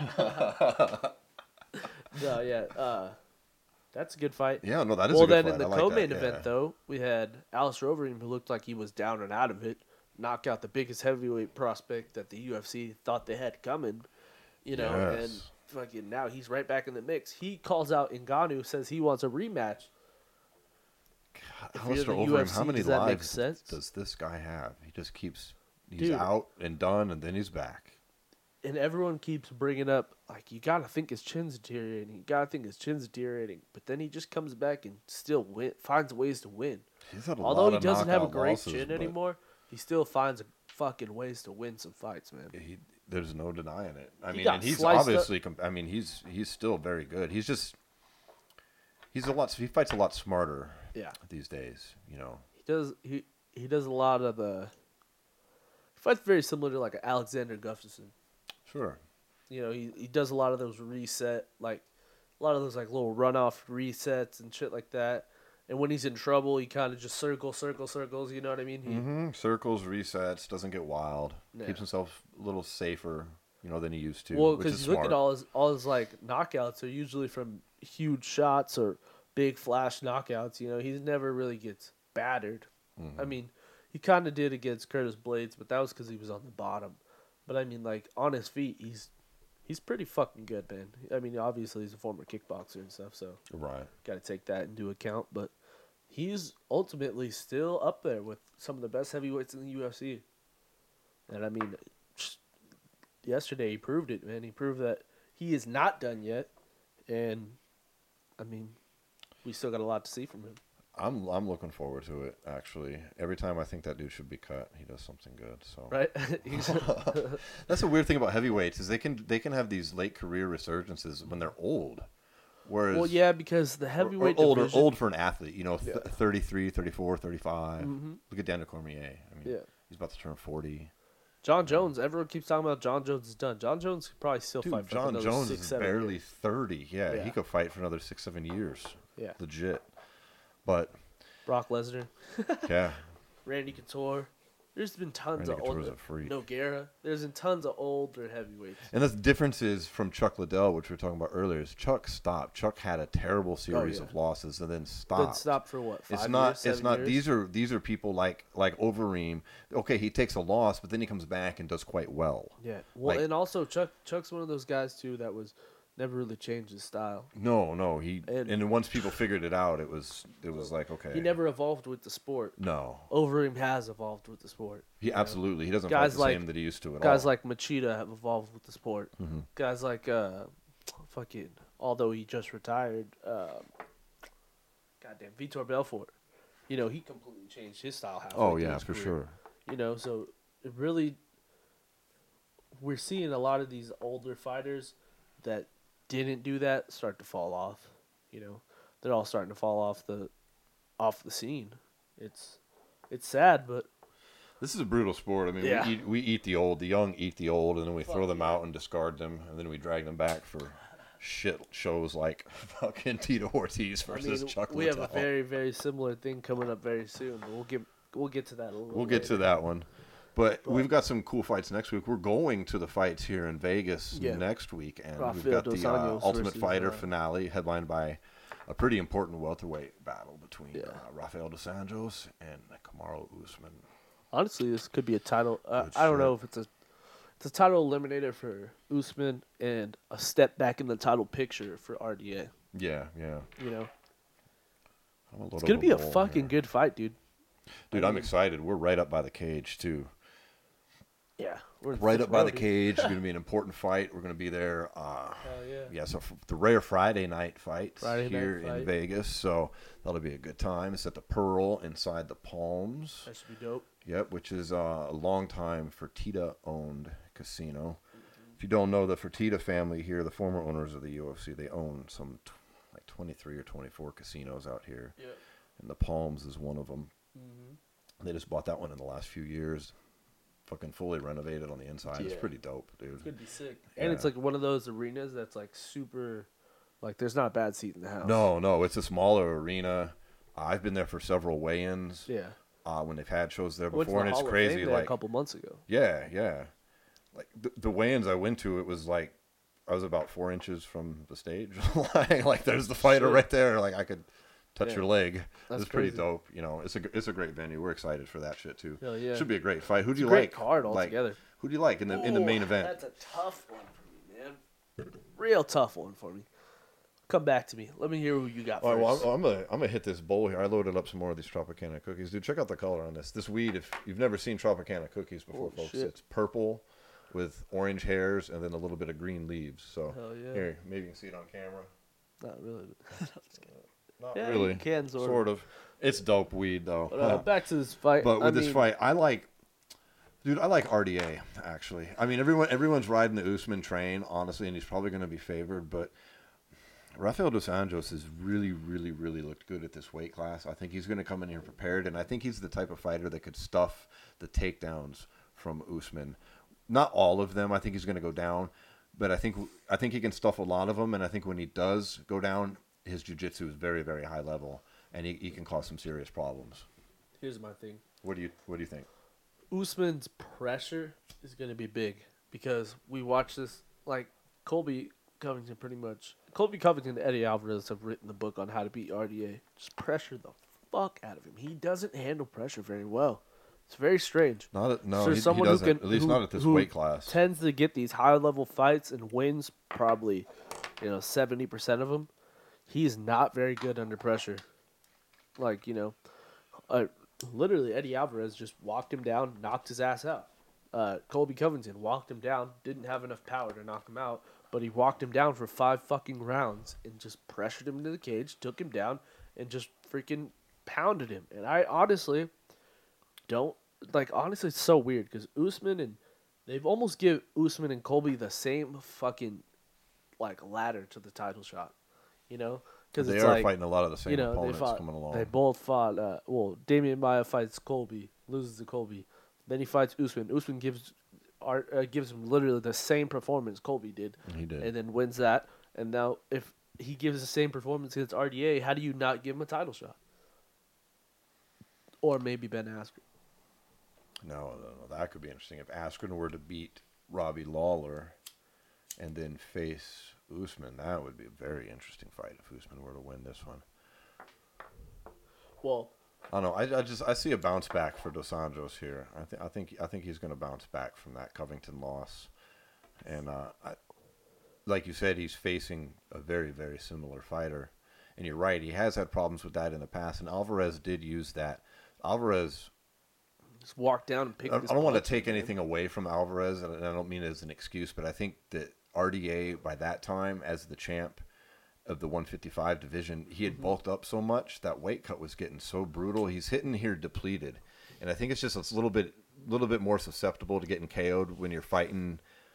No, yeah. Uh, that's a good fight. Yeah, no, that is Well, a good then fight. in the I like co-main that, event, yeah. though, we had Alice Rovering, who looked like he was down and out of it, knock out the biggest heavyweight prospect that the U F C thought they had coming, you know, and Yes. fucking now he's right back in the mix. He calls out Ngannou, says he wants a rematch. If you're Alistair the Overeem, U F C, how many does that make lives sense? does this guy have? He just keeps He's Dude. out and done, and then he's back. And everyone keeps bringing up, like, you got to think his chin's deteriorating. You got to think his chin's deteriorating. But then he just comes back and still win, finds ways to win. He's had a Although lot he of doesn't have a knockout great losses, chin but anymore, he still finds fucking ways to win some fights, man. He, there's no denying it. I He mean, got and he's sliced up- obviously. Com- I mean, he's he's still very good. He's just he's a lot. He fights a lot smarter. Yeah. These days, you know. He does he he does a lot of the he fights very similar to like Alexander Gustafsson. Sure. You know, he, he does a lot of those reset, like a lot of those like little runoff resets and shit like that. And when he's in trouble, he kind of just circle, circle, circles. You know what I mean? He, Mm-hmm. Circles, resets, doesn't get wild. Yeah. Keeps himself a little safer, you know, than he used to. Well, which because is you look smart. at all his all his like knockouts are usually from huge shots or big flash knockouts. You know, he never really gets battered. Mm-hmm. I mean, he kind of did against Curtis Blades, but that was because he was on the bottom. But I mean, like on his feet, he's he's pretty fucking good, man. I mean, obviously he's a former kickboxer and stuff, so Right. got to take that into account. But he's ultimately still up there with some of the best heavyweights in the U F C. And I mean, just yesterday he proved it, man. He proved that he is not done yet. And I mean, we still got a lot to see from him. I'm I'm looking forward to it. Actually, every time I think that dude should be cut, he does something good. So Right? He's- that's the weird thing about heavyweights is they can they can have these late career resurgences when they're old. Whereas well, yeah, because the or- heavyweight or older division, old for an athlete, you know, th- Yeah. thirty-three, thirty-four, thirty-five. Mhm. Look at Daniel Cormier. I mean, Yeah. he's about to turn forty. John Jones, everyone keeps talking about John Jones is done. John Jones could probably still Dude, fight for John another Jones six, is seven barely years. thirty. Yeah, Yeah. he could fight for another six, seven years. Yeah. Legit. But Brock Lesnar, yeah, Randy Couture. There's been tons Randy of Couture's older. a freak. Nogueira. There's been tons of older heavyweights. And the difference is from Chuck Liddell, which we were talking about earlier, is Chuck stopped. Chuck had a terrible series Oh, yeah. of losses and then stopped. Then stop for what? Five It's not. Years, it's seven not. years? These are these are people like like Overeem. Okay, he takes a loss, but then he comes back and does quite well. Yeah. Well, like- and also Chuck. Chuck's one of those guys too that was never really changed his style. No, no, he And- and, then once people figured it out, it was it was like okay. He never evolved with the sport. No, Overeem has evolved with the sport. he absolutely he doesn't Guys fight the like- same that he used to at Guys all. like Machida have evolved with the sport. Mhm. Guys like uh, fucking. Although he just retired, um, goddamn Vitor Belfort. You know, he completely changed his style. halfway Oh through yeah, his for career. sure. You know, so it really, we're seeing a lot of these older fighters that didn't do that start to fall off. You know, they're all starting to fall off the, off the scene. It's, it's sad, but This is a brutal sport. I mean, Yeah. we, eat, we eat the old, the young eat the old, and then we Fuck throw them yeah. out and discard them, and then we drag them back for shit shows like fucking Tito Ortiz I versus mean, Chuck we have a Liddell. very, very similar thing coming up very soon. But we'll get, we'll get to that a little. We'll get to later. that one. But, But- we've got some cool fights next week. We're going to the fights here in Vegas Yeah. next week, and we've Rafael got dos the uh, Anjos Ultimate versus, Fighter uh, finale headlined by a pretty important welterweight battle between Yeah. uh, Rafael dos Anjos and Kamaru Usman. Honestly, this could be a title. Uh, Good I don't know shit. if it's a, it's a title eliminator for Usman and a step back in the title picture for R D A. Yeah, yeah. You know, I'm a it's little gonna be a bold fucking here. good fight, dude. Dude, I I'm mean- excited. We're right up by the cage too. Yeah, we're in Right fifth up by row, the dude. cage. It's going to be an important fight. We're going to be there. Uh, Hell yeah. yeah, so f- the rare Friday night fight Friday night here in fight. Vegas. So that'll be a good time. It's at the Pearl inside the Palms. That should be dope. Yep, which is uh, a long time Fertitta-owned casino. If you don't know the Fertitta family here, the former owners of the U F C, they own some t- like twenty-three or twenty-four casinos out here. Yeah. And the Palms is one of them. Mm-hmm. They just bought that one in the last few years. Fucking fully renovated on the inside. It's Yeah. pretty dope, dude. It's gonna be sick. And Yeah. it's like one of those arenas that's like super, like there's not a bad seat in the house. No, no, it's a smaller arena. I've been there for several weigh-ins Yeah. uh, when they've had shows there I went to before, the and it's Hall of crazy. Fame there Like, a couple months ago. yeah, yeah. Like the, the weigh-ins I went to, it was like I was about four inches from the stage. like, like there's the fighter Shit. right there. Like I could touch Yeah. your leg. That's It's pretty crazy. dope. You know, it's a it's a great venue. We're excited for that shit too. Hell yeah. Should be a great fight. Who do It's a you great like? card Like, altogether. who do you like in the in the main Ooh, event? That's a tough one for me, man. Real tough one for me. come back to me. Let me hear who you got All right, first. well, I'm, I'm gonna I'm gonna hit this bowl here. I loaded up some more of these Tropicana cookies, dude. Check out the color on this. This weed, if you've never seen Tropicana cookies before, Oh, folks, shit. it's purple with orange hairs and then a little bit of green leaves. So Hell yeah. here, maybe you can see it on camera. Not really. Not Yeah, really. you can sort, sort of. It's dope weed though. But, uh, back to this fight. But with I this mean, fight, I like, dude, I like R D A actually. I mean, everyone everyone's riding the Usman train, honestly, and he's probably going to be favored. But Rafael dos Anjos has really, really, really looked good at this weight class. I think he's going to come in here prepared, and I think he's the type of fighter that could stuff the takedowns from Usman. Not all of them. I think he's going to go down, but I think I think he can stuff a lot of them. And I think when he does go down, his jiu-jitsu is very, very high level, and he, he can cause some serious problems. here's my thing. What do you What do you think? Usman's pressure is going to be big because we watch this, like, Colby Covington pretty much. Colby Covington and Eddie Alvarez have written the book on how to beat R D A. Just pressure the fuck out of him. He doesn't handle pressure very well. It's very strange. Not at, no, For he, he someone who doesn't. can- at least who- not at this who weight class. Tends to get these high level fights and wins probably, you know, seventy percent of them. He's not very good under pressure. Like, you know, uh, literally Eddie Alvarez just walked him down, knocked his ass out. Uh, Colby Covington walked him down, didn't have enough power to knock him out, but he walked him down for five fucking rounds and just pressured him into the cage, took him down, and just freaking pounded him. And I honestly don't, like, honestly, it's so weird because Usman and, they've almost give Usman and Colby the same fucking, like, ladder to the title shot, you know? Because They it's are like, fighting a lot of the same you know, they opponents fought, coming along. they both fought, uh, well, Damian Maia fights Colby, loses to Colby. Then he fights Usman. Usman gives Art, uh, gives him literally the same performance Colby did. He did. And then wins that. And now if he gives the same performance against R D A, how do you not give him a title shot? Or maybe Ben Askren. No, no, no, that could be interesting. If Askren were to beat Robbie Lawler and then face Usman, that would be a very interesting fight if Usman were to win this one. Well, I don't know. I, I just I see a bounce back for Dos Anjos here. I think I think I think he's going to bounce back from that Covington loss, and uh, I, like you said, he's facing a very very similar fighter, and you're right. He has had problems with that in the past, and Alvarez did use that. Alvarez. just walk down and pick I, I this don't want to punch, take man. anything away from Alvarez, and I don't mean it as an excuse, but I think that R D A by that time as the champ of the one fifty-five division, he had bulked up so much that weight cut was getting so brutal. He's hitting here depleted, and I think it's just a little bit, little bit more susceptible to getting K O'd when you're fighting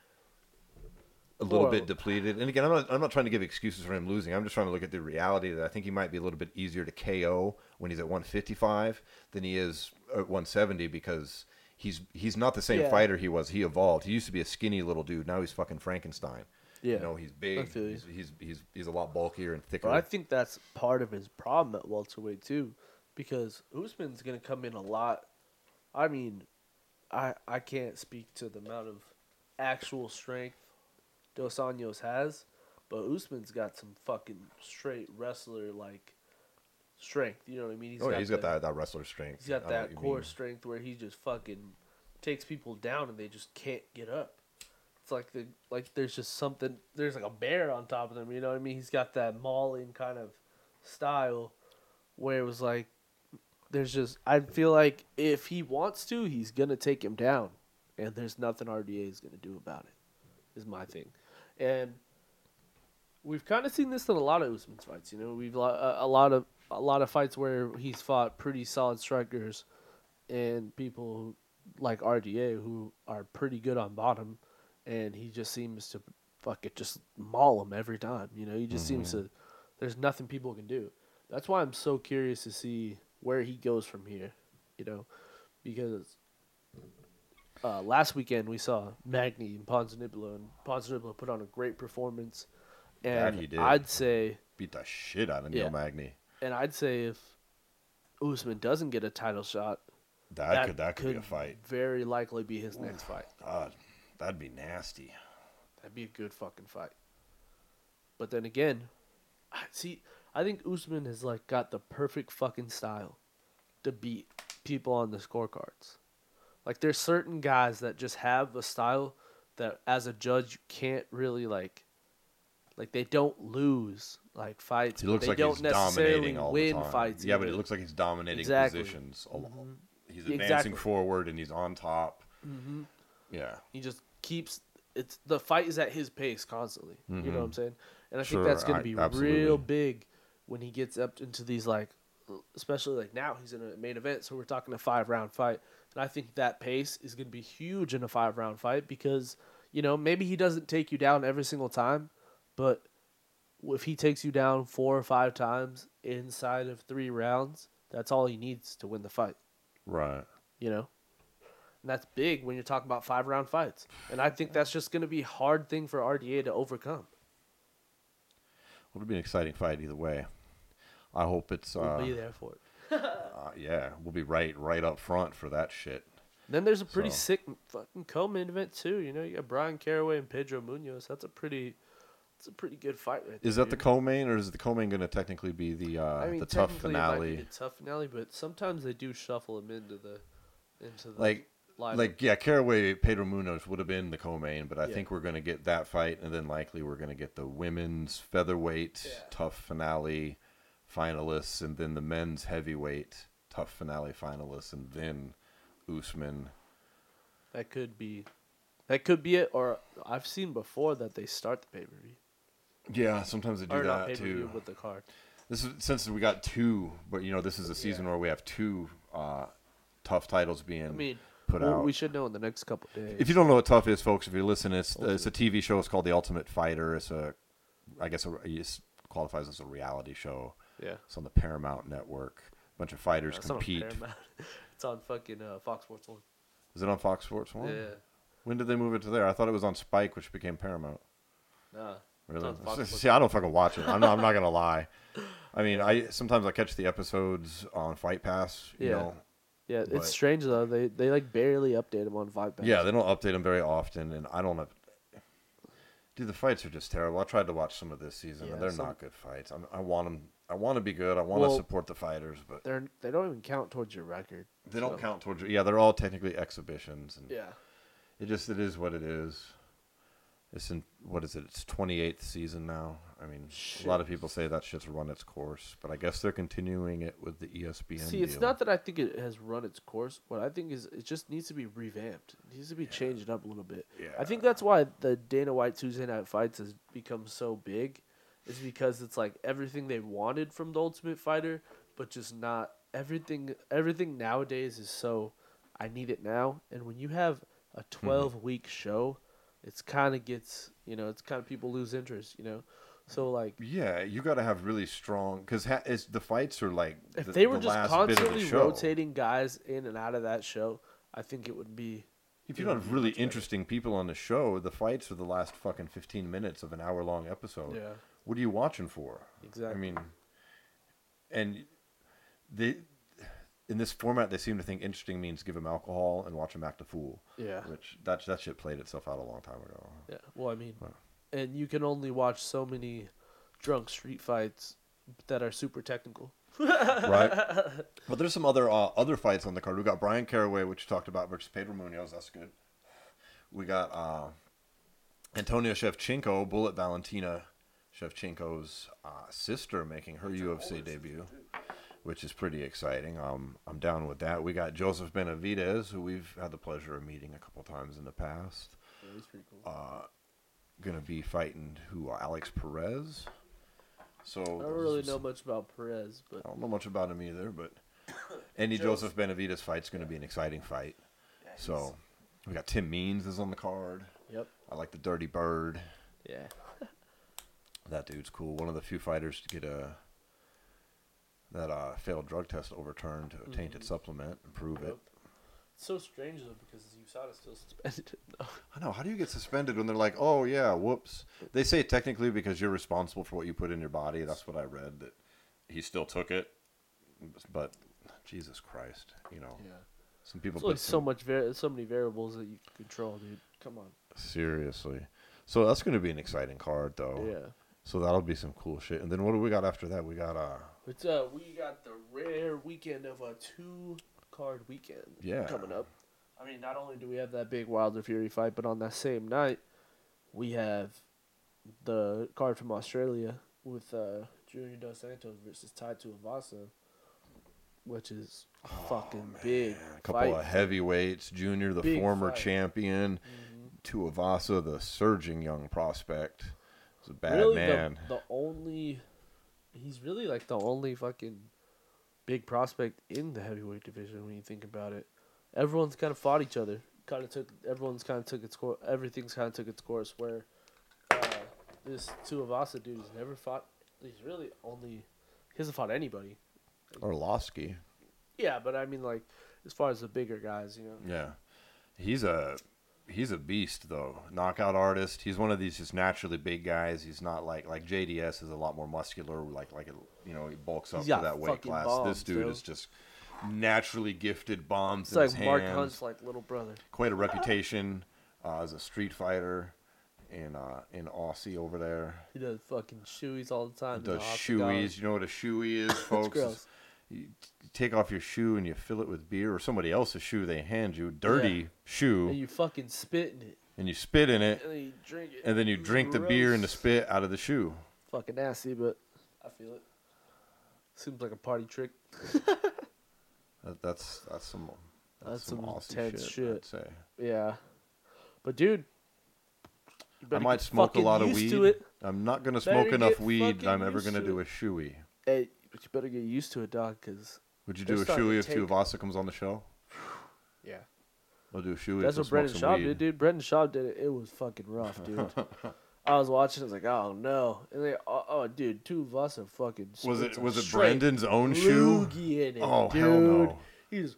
a little Well- bit depleted. And again, I'm not, I'm not trying to give excuses for him losing. I'm just trying to look at the reality that I think he might be a little bit easier to K O when he's at one fifty-five than he is at one seventy because he's he's not the same Yeah. fighter he was. He evolved. He used to be a skinny little dude. Now he's fucking Frankenstein. Yeah. You know, he's I big. feel you. He's, he's he's he's a lot bulkier and thicker. But I think that's part of his problem at welterweight too, because Usman's gonna come in a lot. I mean, I I can't speak to the amount of actual strength Dos Anjos has, but Usman's got some fucking straight wrestler like strength. You know what I mean? He's oh, yeah, he's got the- that, that wrestler strength. He's got I know what that you core mean. strength where he just fucking takes people down and they just can't get up. It's like the like there's just something there's like a bear on top of them, you know what I mean? He's got that mauling kind of style where it was like there's just I feel like if he wants to, he's gonna take him down. And there's nothing R D A is gonna do about it, is my thing. And we've kind of seen this in a lot of Usman's fights, you know. We've lo- a, a lot of a lot of fights where he's fought pretty solid strikers and people who, like R D A who are pretty good on bottom, and he just seems to fuck it, just maul him every time. You know, he just seems to. There's nothing people can do. That's why I'm so curious to see where he goes from here. You know, because uh, last weekend we saw Magny and Ponzinibbio, and Ponzinibbio put on a great performance. That And he did. I'd say, Beat the shit out of Yeah. Neil Magny. and I'd say if Usman doesn't get a title shot, That, could that could, be a fight. very likely be his next fight. God, that'd be nasty. That'd be a good fucking fight. But then again, I see. I think Usman has like got the perfect fucking style to beat people on the scorecards. Like there's certain guys that just have a style that, as a judge, you can't really like Like they don't lose like fights. He looks they like don't he's necessarily dominating all win the time. fights. Yeah, but either. it looks like he's dominating Exactly. positions. Mm-hmm. He's advancing Exactly. forward and he's on top. Mm-hmm. Yeah. He just keeps it's the fight is at his pace constantly. You know what I'm Mhm. saying? And I Sure, think that's going I- to be absolutely. real big when he gets up into these like, especially like now he's in a main event, so we're talking a five round fight, and I think that pace is going to be huge in a five round fight because you know maybe he doesn't take you down every single time, but if he takes you down four or five times inside of three rounds, that's all he needs to win the fight. Right. You know. And that's big when you're talking about five round fights. And I think that's just going to be a hard thing for R D A to overcome. Well, it'll be an exciting fight either way. I hope it's. We'll Uh, be there for it. uh, yeah, we'll be right, right up front for that shit. Then there's a pretty So- sick fucking co-main event too. You know, you got Brian Caraway and Pedro Munoz. That's a pretty, that's a pretty good fight right there. Is that the dude. co-main, or is the co-main going to technically be the uh, I mean, the tough technically it might be finale? the tough finale, but sometimes they do shuffle him into the, into the Like, live. like yeah, Caraway Pedro Munoz would have been the co-main, but I Yeah. think we're going to get that fight, and then likely we're going to get the women's featherweight Yeah. tough finale finalists, and then the men's heavyweight tough finale finalists, and then Usman. that could be, that could be it. Or I've seen before that they start the pay per view. Yeah, sometimes they do Or not that pay per view too. with the card. This is since we got two, but you know this is a season Yeah. where we have two uh, tough titles being I mean, put well, out. we should know in the next couple days. If you don't know what Tough is, folks, if you're listening, it's Ultimate. it's a T V show. It's called The Ultimate Fighter. It's a, I guess, a, it qualifies as a reality show. yeah. It's on the Paramount Network. A bunch of fighters It's not on compete. Paramount. It's on fucking uh, Fox Sports One. Is it on Fox Sports One? Yeah. When did they move it to there? I thought it was on Spike, which became Paramount. Nah. Really? on Fox Sports See, I don't fucking watch it. I'm not, I'm not gonna lie. I mean, I sometimes I catch the episodes on Fight Pass. You Yeah. know. Yeah, But- it's strange though. They they like barely update them on Fight Pass. Yeah, they don't update them very often, and I don't have. Dude, the fights are just terrible. I tried to watch some of this season, Yeah, and they're some- not good fights. I'm, I want them. I want to be good. I want to Well, support the fighters, but They're they don't even count towards your record. they don't so- count towards. Yeah, they're all technically exhibitions, and Yeah. it just it is what it is. It's in what is it? It's twenty-eighth season now. I mean, a lot of people say that shit's run its course, but I guess they're continuing it with the E S P N. See, it's deal. not that I think it has run its course. What I think is it just needs to be revamped. It needs to be changed up a little bit. Yeah. I think that's why the Dana White Tuesday Night Fights has become so big, is because it's like everything they wanted from the Ultimate Fighter, but just not everything. Everything nowadays is so, I need it now. And when you have a twelve week show, it's kind of gets you know it's kind of people lose interest. You know, so like. Yeah, you got to have really strong because ha- it's, the fights are like If the, they were the just last bit of the constantly show. rotating guys in and out of that show, I think it would be. If you don't have really interesting people on the show, the fights are the last fucking fifteen minutes of an hour long episode. Yeah. What are you watching for? Exactly. I mean, and they in this format they seem to think interesting means give them alcohol and watch them act a fool. Yeah. Which that that shit played itself out a long time ago. Yeah. Well, I mean, Wow. and you can only watch so many drunk street fights that are super technical. Right. But there's some other uh, other fights on the card. We got Brian Caraway, which you talked about, versus Pedro Munoz. That's good. We got uh, Antonio Shevchenko, Bullet Valentina Shevchenko's uh, sister, making her U F C debut, which is pretty exciting. Um, I'm down with that. We got Joseph Benavidez, who we've had the pleasure of meeting a couple times in the past. Yeah, he's pretty cool. Uh, gonna be fighting who? Uh, Alex Perez. So I don't really know much about Perez, but I don't know much about him either, but any Joe's- Joseph Benavidez fight's going to be an exciting fight. So we got Tim Means is on the card. yep. I like the Dirty Bird. Yeah. That dude's cool. One of the few fighters to get a that uh, failed drug test overturned to a tainted Mhm. supplement and prove it. Yep. It's so strange though because U S A D A still suspended him though. I know. How do you get suspended when they're like, oh yeah, whoops? They say technically because you're responsible for what you put in your body. That's what I read. That he still took it, but Jesus Christ, you know, Yeah. some people There's put only some- so much, var- so many variables that you can control, dude. Come on. Seriously. So that's going to be an exciting card, though. Yeah. So that'll be some cool shit. And then what do we got after that? We got, uh, But uh, we got the rare weekend of a two card weekend Yeah. coming up. I mean, not only do we have that big Wilder Fury fight, but on that same night, we have the card from Australia with uh, Junior Dos Santos versus Tai Tuivasa, which is a fucking big A couple fight. of heavyweights. Junior, the Big former fight. champion. Mhm. Tuivasa, the surging young prospect. He's a bad really man. The, the only, he's really like the only fucking big prospect in the heavyweight division when you think about it. Everyone's kind of fought each other. Kind of took everyone's kind of took its course. Everything's kind of took its course. Where uh, this Tuivasa dude has never fought. He's really only he hasn't fought anybody. Orlovsky. Yeah, but I mean like as far as the bigger guys, you know. Yeah. He's a he's a beast though. Knockout artist. He's one of these just naturally big guys. He's not like like J D S is a lot more muscular, like like you know, he bulks up He's to got that weight fucking class. bombs, This dude too. is just naturally gifted, bombs It's in like his Mark hands. Hunt's like little brother. Quite a reputation uh, as a street fighter in uh, in Aussie over there. He does fucking shoeies all the time. He in the does octagon. shoeies. You know what a shoey is, folks? gross. You t- take off your shoe and you fill it with beer or somebody else's shoe they hand you, dirty Yeah. shoe, And you fucking spit in it. and you spit in it, And then you drink it. and then you It's drink the beer and the gross. spit out of the shoe. Fucking nasty, but I feel it. Seems like a party trick. That, that's that's some that's, That's some, some Aussie intense shit, shit. I'd say. Yeah. But dude, you I better might get smoke a fucking lot of used weed. to it. I'm not gonna Better smoke enough get weed. fucking I'm ever used gonna to do it. a shoey. Hey, but you better get used to it, dog, because Would you They're do a starting to shoey if take- Tuivasa comes on the show? yeah. We'll do a shoey. That's if what we'll Brendan smoke Schaub some did, weed. dude. Brendan Schaub did it. It was fucking rough, dude. I was watching. I was like, oh no. And they, oh, oh dude, Tuivasa fucking. Was spits it a was it straight Brendan's own shoe? loogie in it, Oh dude. hell no! He's.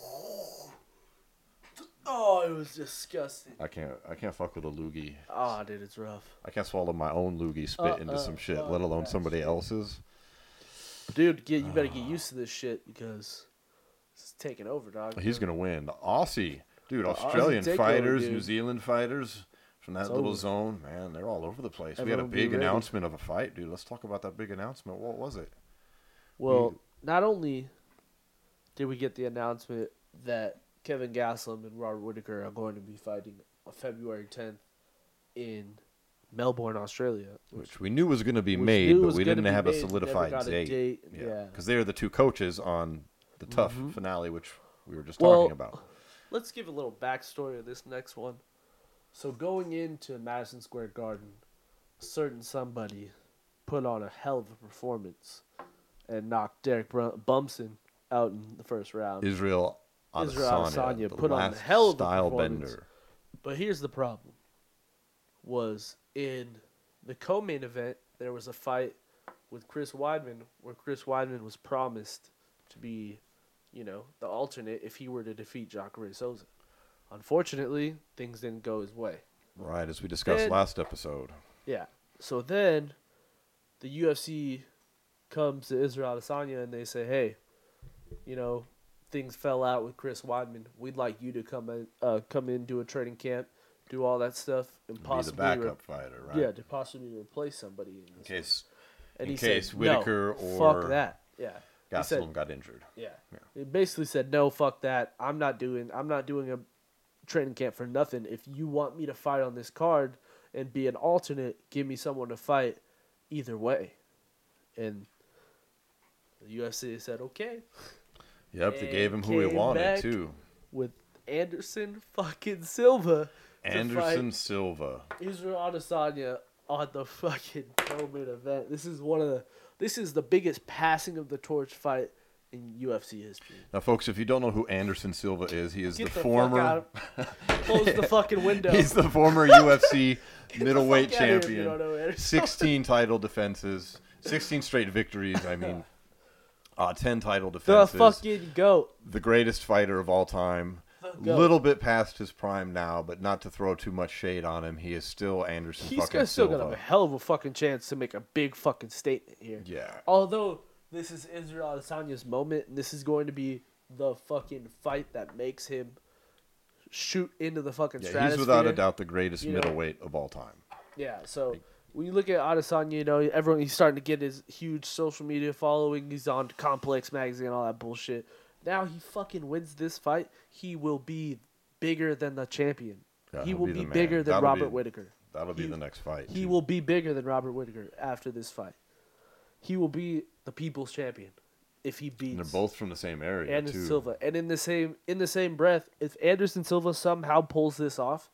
Oh, it was disgusting. I can't I can't fuck with a loogie. Oh, dude, it's rough. I can't swallow my own loogie spit Uh, into uh, some shit, fuck let alone that somebody shit. else's. Dude, get you better get used to this shit because it's taking over, dog. He's gonna win. The Aussie, dude, The Aussie Australian takeover, fighters, dude. New Zealand fighters from that It's little over. zone, man, they're all over the place. we Everyone had a be big ready. announcement of a fight, dude. Let's talk about that big announcement. What was it? Well, not only did we get the announcement that Kevin Gastelum and Robert Whittaker are going to be fighting on February tenth in Melbourne, Australia. Which we knew was going to be which made, knew but was we gonna didn't be have a made, never solidified got a date. date, Yeah, yeah. because they're the two coaches on the tough Mhm. finale, which we were just Well, talking about. Let's give a little backstory of this next one. So going into Madison Square Garden, a certain somebody put on a hell of a performance and knocked Derek Br- Bumson out in the first round. Israel Israel Adesanya, Adesanya the put on last a hell of a style performance. bender. But here's the problem. Was in the co-main event, there was a fight with Chris Weidman where Chris Weidman was promised to be, you know, the alternate if he were to defeat Jacare Souza. Unfortunately, things didn't go his way. Right, as we discussed Then- last episode. Yeah. So then the U F C comes to Israel Adesanya and they say, hey, you know, things fell out with Chris Weidman. We'd like you to come in, uh, come in, do a training camp, do all that stuff, and Be the possibly, re- backup fighter, right? yeah, to possibly replace somebody. In In this case and in he case said, Whittaker no, or fuck that. Yeah. He Gastelum said, got injured. yeah. Yeah. He basically said, no, fuck that. I'm not doing. I'm not doing a training camp for nothing. If you want me to fight on this card and be an alternate, give me someone to fight. Either way, and the U F C said okay Yep, they And gave him who he came wanted back too. with Anderson fucking Silva to Anderson Silva. fight Israel Adesanya on the fucking co-main event. This is one of the. This is the biggest passing of the torch fight in U F C history. Now, folks, if you don't know who Anderson Silva is, he is Get the, the, former. fuck out. Close the fucking window. He's the former U F C Get the middleweight fuck outta here if you champion. don't know Anderson. sixteen title defenses, sixteen straight victories. I mean, uh, ten title The defenses. fucking goat. The greatest fighter of all time. The A goat. little bit past his prime now, but not to throw too much shade on him. He is still Anderson He's fucking got, still Silva. got a hell of a fucking chance to make a big fucking statement here. Yeah. Although this is Israel Adesanya's moment, and this is going to be the fucking fight that makes him shoot into the fucking Yeah, stratosphere. he's without a doubt the greatest You know. middleweight of all time. Yeah, so when you look at Adesanya, you know, everyone he's starting to get his huge social media following. He's on Complex magazine, all that bullshit. Now he fucking wins this fight, he will be bigger than the champion. Yeah, he he'll will be be, the man. bigger than That'll Robert be- Whittaker. That'll be He- the next fight. He too. will be bigger than Robert Whittaker after this fight. He will be the people's champion if he beats And they're both from the same area Anderson too. Silva. And in the same in the same breath, if Anderson Silva somehow pulls this off,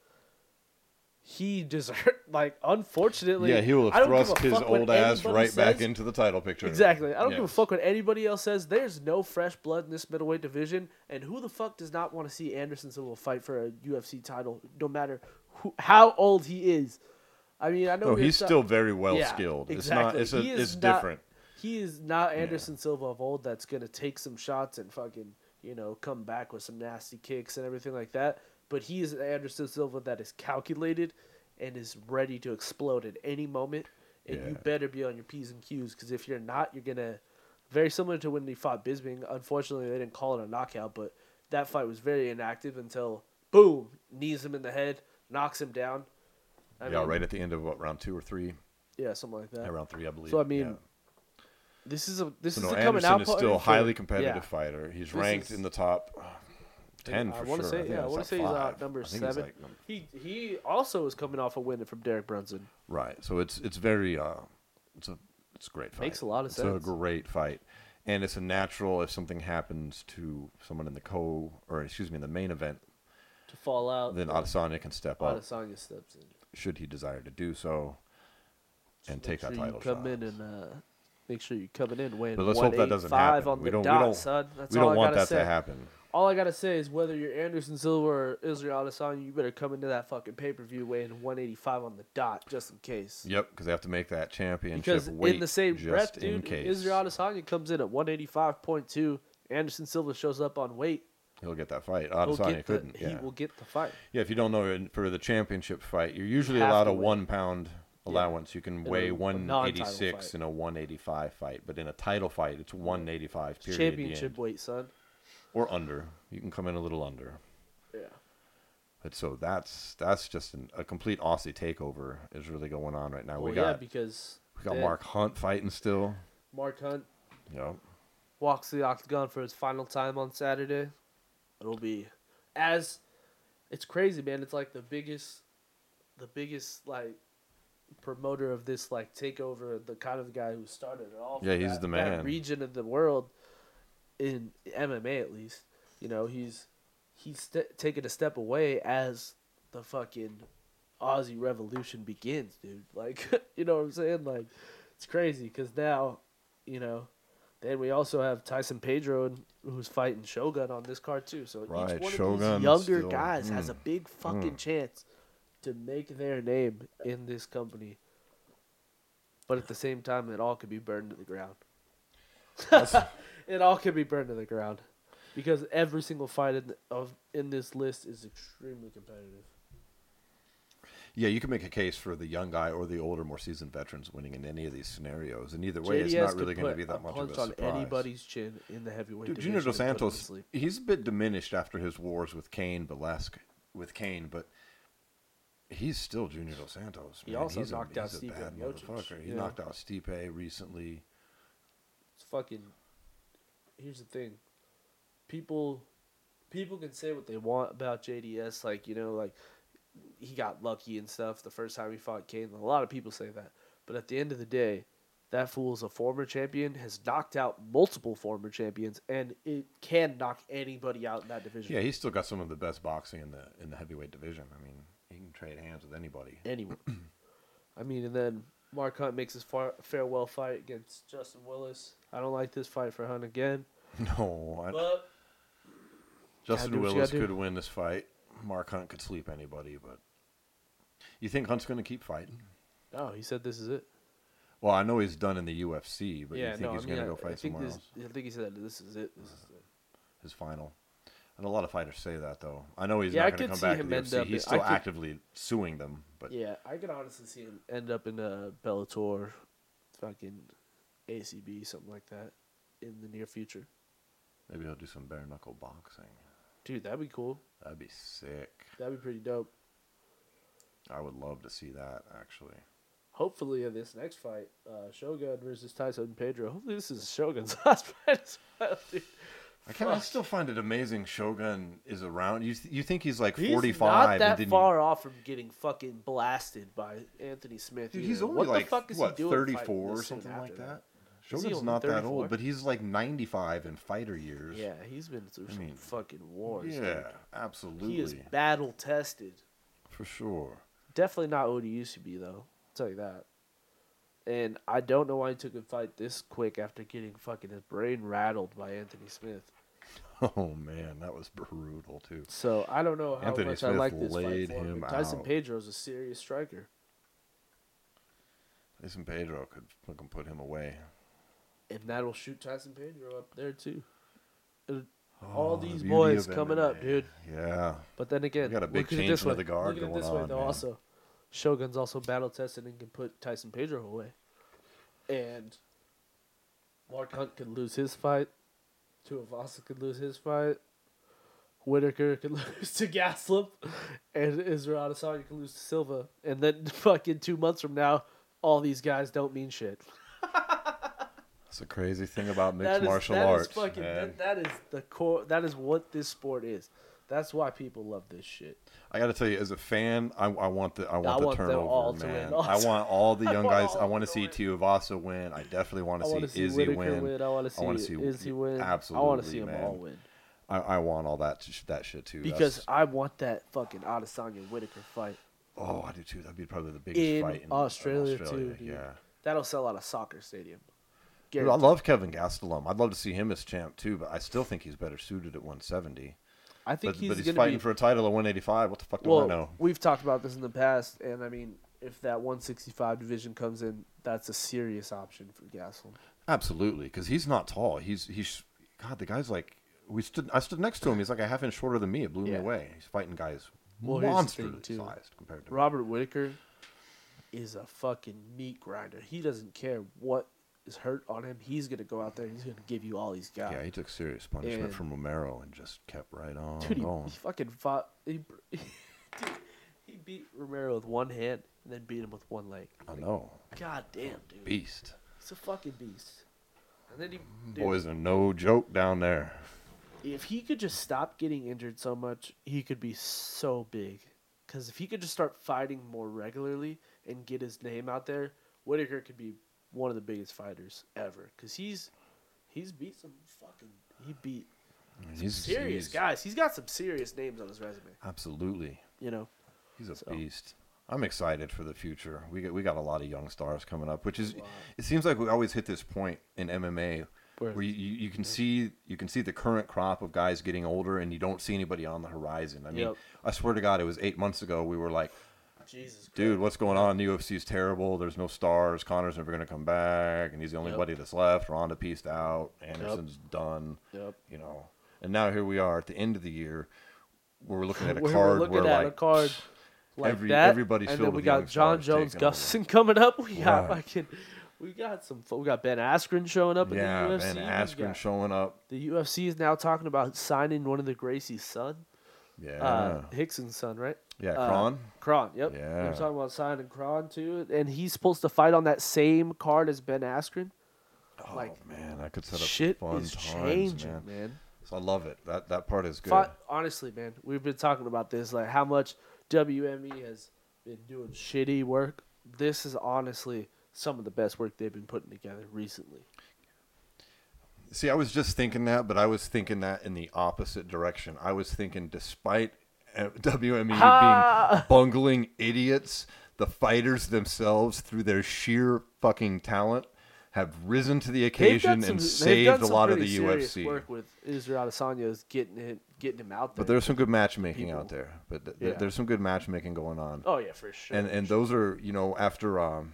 he deserves like unfortunately. Yeah, he will I have don't give thrust a his fuck what old ass anybody right back says. into the title picture. Exactly. I don't give a Yes. fuck what anybody else says. There's no fresh blood in this middleweight division, and who the fuck does not want to see Anderson Silva fight for a U F C title, no matter who, how old he is? I mean, I know No, we're he's so- still very well Yeah, skilled. exactly. It's not. It's He a, is It's not- different. He is not Anderson Silva of old that's gonna take some shots and fucking you know come back with some nasty kicks and everything like that. But he is Anderson Silva that is calculated and is ready to explode at any moment. And you Yeah. better be on your P's and Q's because if you're not, you're gonna very similar to when he fought Bisping. Unfortunately, they didn't call it a knockout, but that fight was very inactive until boom, knees him in the head, knocks him down. I yeah, mean, right at the end of what round two or three? Yeah, something like that. Yeah, round three, I believe. So I mean, Yeah. this is a this So is no, a coming Anderson out is party still a for- highly competitive yeah. fighter. He's This ranked is- in the top ten I for wanna sure. say- I think yeah, I it's wanna like say he's, uh, five. number I think he's seven. like num- He he also is coming off a win from Derek Brunson. right. So it's it's very uh, it's a it's a great fight. Makes a lot of it's sense. It's a great fight, and it's a natural if something happens to someone in the co or excuse me in the main event, To fall out, then Adesanya can step up Adesanya steps in. should he desire to do so, and Make take sure that you title come shot. in and uh, make sure you coming in weighing But let's hope that doesn't one eighty-five happen. on We the don't- we dot, don't- son. That's we all don't I want gotta that say. to happen. All I gotta say is whether you're Anderson Silva or Israel Adesanya, you better come into that fucking pay per view weighing one eighty-five on the dot, just in case. Yep, because they have to make that championship Because weight in the same just breath, in dude, case. Israel Adesanya comes in at one eighty-five point two. Anderson Silva shows up on weight. He'll get that fight. He'll Adesanya get the, couldn't. he Yeah. will get the fight. Yeah, if you don't know, in- for the championship fight, you're usually have allowed to a weigh. one pound allowance. You can a- weigh a one non-title eighty-six fight. in a one eighty-five fight, but in a title fight, it's one eighty-five. It's Period. at the championship end. weight, son. Or under. You can come in a little under. Yeah. But so that's that's just an, a complete Aussie takeover is really going on right now. Well, we yeah, got because we got then Mark Hunt fighting still. Mark Hunt You know, walks the octagon for his final time on Saturday. It'll be as it's crazy, man. It's like the biggest, the biggest like promoter of this like takeover. The kind of guy who started it all. Yeah, for he's that- the that man. region of the world in M M A at least. You know, he's he's st- taking a step away as the fucking Aussie revolution begins, dude. Like, you know what I'm saying? Like, it's crazy because now, you know. Then we also have Tyson Pedro, who's fighting Shogun on this card too. So Right, each one of Shogun these younger still- guys has mm, a big fucking mm. chance to make their name in this company. But at the same time, it all could be burned to the ground. It all could be burned to the ground because every single fight in, of in this list is extremely competitive. yeah, you can make a case for the young guy or the older, more seasoned veterans winning in any of these scenarios. And either way, J D S it's not could really going to put be that a much punch of a on surprise. anybody's chin in the heavyweight Dude, division. Junior Dos and put 'em to Santos, sleep. he's a bit diminished after his wars with Kane, Belesque, with Kane, but he's still Junior Dos Santos. He man. also he's knocked a, out he's Stipe a bad Miocic. motherfucker. He Yeah. knocked out Stipe recently. It's fucking. Here's the thing. People, people can say what they want about J D S. Like you know, like he got lucky and stuff the first time he fought Kane. A lot of people say that, but at the end of the day, that fool's a former champion, has knocked out multiple former champions, and it can knock anybody out in that division. Yeah, he's still got some of the best boxing in the in the heavyweight division. I mean, he can trade hands with anybody. Anyone. I mean, and then Mark Hunt makes his far- farewell fight against Justin Willis. I don't like this fight for Hunt again, No, I, but Justin do what you Willis gotta do. could win this fight. Mark Hunt could sleep anybody, but you think Hunt's going to keep fighting? no, he said this is it. Well, I know he's done in the U F C, but yeah, you think no, he's I mean, going to I- go I fight think somewhere this, else? I think he said this is it. This is it. His final. And a lot of fighters say that, though. I know he's Yeah, I not going could to see come back to him the end U F C. up He's in- I still could- actively suing them, but Yeah, I could honestly see him end up in a Bellator, fucking A C B, something like that, in the near future. maybe he'll do some bare knuckle boxing. Dude, that'd be cool. That'd be sick. That'd be pretty dope. I would love to see that, actually. Hopefully, in this next fight, uh, Shogun versus Tyson Pedro. Hopefully, this is Shogun's last fight as well, dude. I can't. I still find it amazing. Shogun is around. You th- you think he's like He's forty-five? not that and then far you, off from getting fucking blasted by Anthony Smith. dude, either. he's only what like the fuck is what he doing thirty-four fighting or this soon something like after that. Is he Shogun's only not that thirty-four? old, but he's like ninety-five in fighter years. Yeah, he's been through I some mean, fucking wars. Yeah, dude. absolutely. He is battle tested. For sure. Definitely not what he used to be, though. I'll tell you that. And I don't know why he took a fight this quick after getting fucking his brain rattled by Anthony Smith. Oh man, that was brutal too. So I don't know how Anthony much I Smith like this fight laid for him. him but Tyson out. Pedro's a serious striker. Jason Pedro could fucking put him away. And that'll shoot Tyson Pedro up there, too. It'll- all Oh, the these beauty boys of coming M M A. up, dude. Yeah. But then again, We got a big look at it change this into way. the guard Look at it going this way, on, though. man. Also, Shogun's also battle tested and can put Tyson Pedro away. And Mark Hunt could lose his fight. Tuivasa could lose his fight. Whitaker could lose to Gaslam. And Israel Adesanya could lose to Silva. And then fucking two months from now, all these guys don't mean shit. That's a crazy thing about mixed That is- martial that is arts. fucking- man. that, that is the core. That is what this sport is. That's why people love this shit. I got to tell you, as a fan, I, I want the I want I the want them turnover, all to man. win also. I want all the I young want guys. all I want to to see win. Tuivasa win. I definitely want I to want to see see Izzy Whitaker win. win. I want to I wanna see see Izzy win. absolutely, I want to see them man. all win. I, I want all that sh- that shit too. Because That's, I want that fucking Adesanya Whitaker fight. oh, I do too. That'd be probably the biggest In fight in Australia, in Australia. too, dude. Yeah. That'll sell out a soccer stadium. Dude, I Guaranteed. love Kevin Gastelum. I'd love to see him as champ too, but I still think he's better suited at one seventy. I think But, he's, but he's gonna fighting be, for a title at one eighty-five. What the fuck do well, I know? we've talked about this in the past, and I mean, if that one sixty-five division comes in, that's a serious option for Gaslam. Absolutely, because he's not tall. He's he's God. The guy's like we stood. I stood next to him. He's like a half inch shorter than me. It blew me Yeah. away. He's fighting guys Well, here's the monster thing, too. sized compared to. Robert Whitaker is a fucking meat grinder. He doesn't care what is hurt on him. He's gonna go out there and he's gonna give you all he's got. Yeah, he took serious punishment And- from Romero and just kept right on Dude, he, going. he fucking fought. He, dude, he beat Romero with one hand and then beat him with one leg. I know, God damn, dude. beast. He's a fucking beast. And then he, dude, Boys are no joke down there. if he could just stop getting injured so much, he could be so big. Because if he could just start fighting more regularly and get his name out there, Whitaker could be one of the biggest fighters ever. Because he's he's beat some fucking he beat I mean, some he's serious he's- guys. He's got some serious names on his resume. Absolutely, You know. he's a So. beast. I'm excited for the future. We got we got a lot of young stars coming up, which is Wow. it seems like we always hit this point in M M A Where- where you, you, you can see you can see the current crop of guys getting older, and you don't see anybody on the horizon. I mean, Yep. I swear to God, it was eight months ago. We were like, Jesus, dude, what's going on? The U F C is terrible. There's no stars. Connor's never going to come back, and he's the only Yep. buddy that's left. Ronda pieced out. Anderson's done. Yep. You know, and now here we are at the end of the year, where we're looking at a We're card looking where at like a card like every- that, everybody's and filled then we with got young John stars Jones taking over. Gustafson coming up. We got Right. fucking, we got some. We got Ben Askren showing up in yeah, the U F C. Ben We Askren got- showing up. The U F C is now talking about signing one of the Gracie's son, Yeah, uh, Hickson's son, right? yeah, uh, Kron. Kron, yep. Yeah. They're talking about signing Kron too, and he's supposed to fight on that same card as Ben Askren. Oh like, man, that could set up Shit some fun is times, changing, man. man. So I love it. That that part is good. Fi- honestly, man, we've been talking about this, like how much W M E has been doing shitty work. This is honestly some of the best work they've been putting together recently. See, I was just thinking that, but I was thinking that in the opposite direction. I was thinking, despite uh, W M E Ha! being bungling idiots, the fighters themselves, through their sheer fucking talent, have risen to the They've occasion done some, and they've saved done a some lot of the pretty U F serious C. work with Israel Adesanya's getting it, getting him out there. But there's some good matchmaking People. out there. But th- th- Yeah. there's some good matchmaking going on. oh yeah, for sure. and and for sure. those are, you know, after um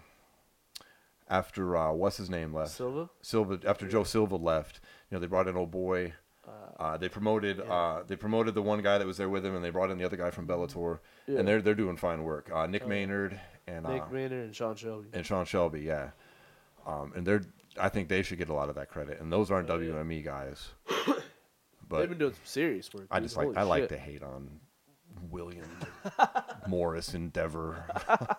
after uh what's his name left? Silva. Silva, after Joe Silva left, you know, they brought in old boy. Uh, Uh, they promoted yeah. uh, they promoted the one guy that was there with him, and they brought in the other guy from Bellator, Yeah. and they're they're doing fine work. Uh, Nick Oh, yeah. Maynard and Nick uh, Maynard and Sean Shelby. and Sean Shelby, yeah, um, and they're I think they should get a lot of that credit, and those aren't Oh, yeah. W M E guys. They've But been doing some serious work. I dude. just like Holy I like shit. to hate on William Morris Endeavor.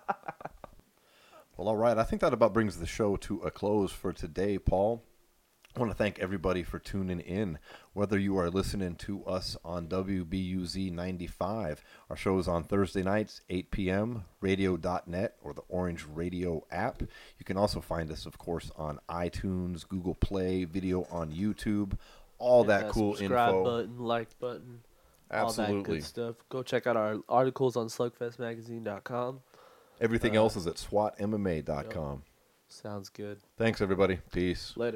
Well, all right. I think that about brings the show to a close for today, Paul. I want to thank everybody for tuning in. Whether you are listening to us on W B U Z ninety-five, our show is on Thursday nights, eight p.m., radio dot net, or the Orange Radio app. You can also find us, of course, on iTunes, Google Play, video on YouTube, all Hit that cool subscribe info. button, like button, all that Absolutely. good stuff. Go check out our articles on slugfest magazine dot com. Everything Uh, else is at swat M M A dot com. Sounds good. Thanks, everybody. Peace. Later.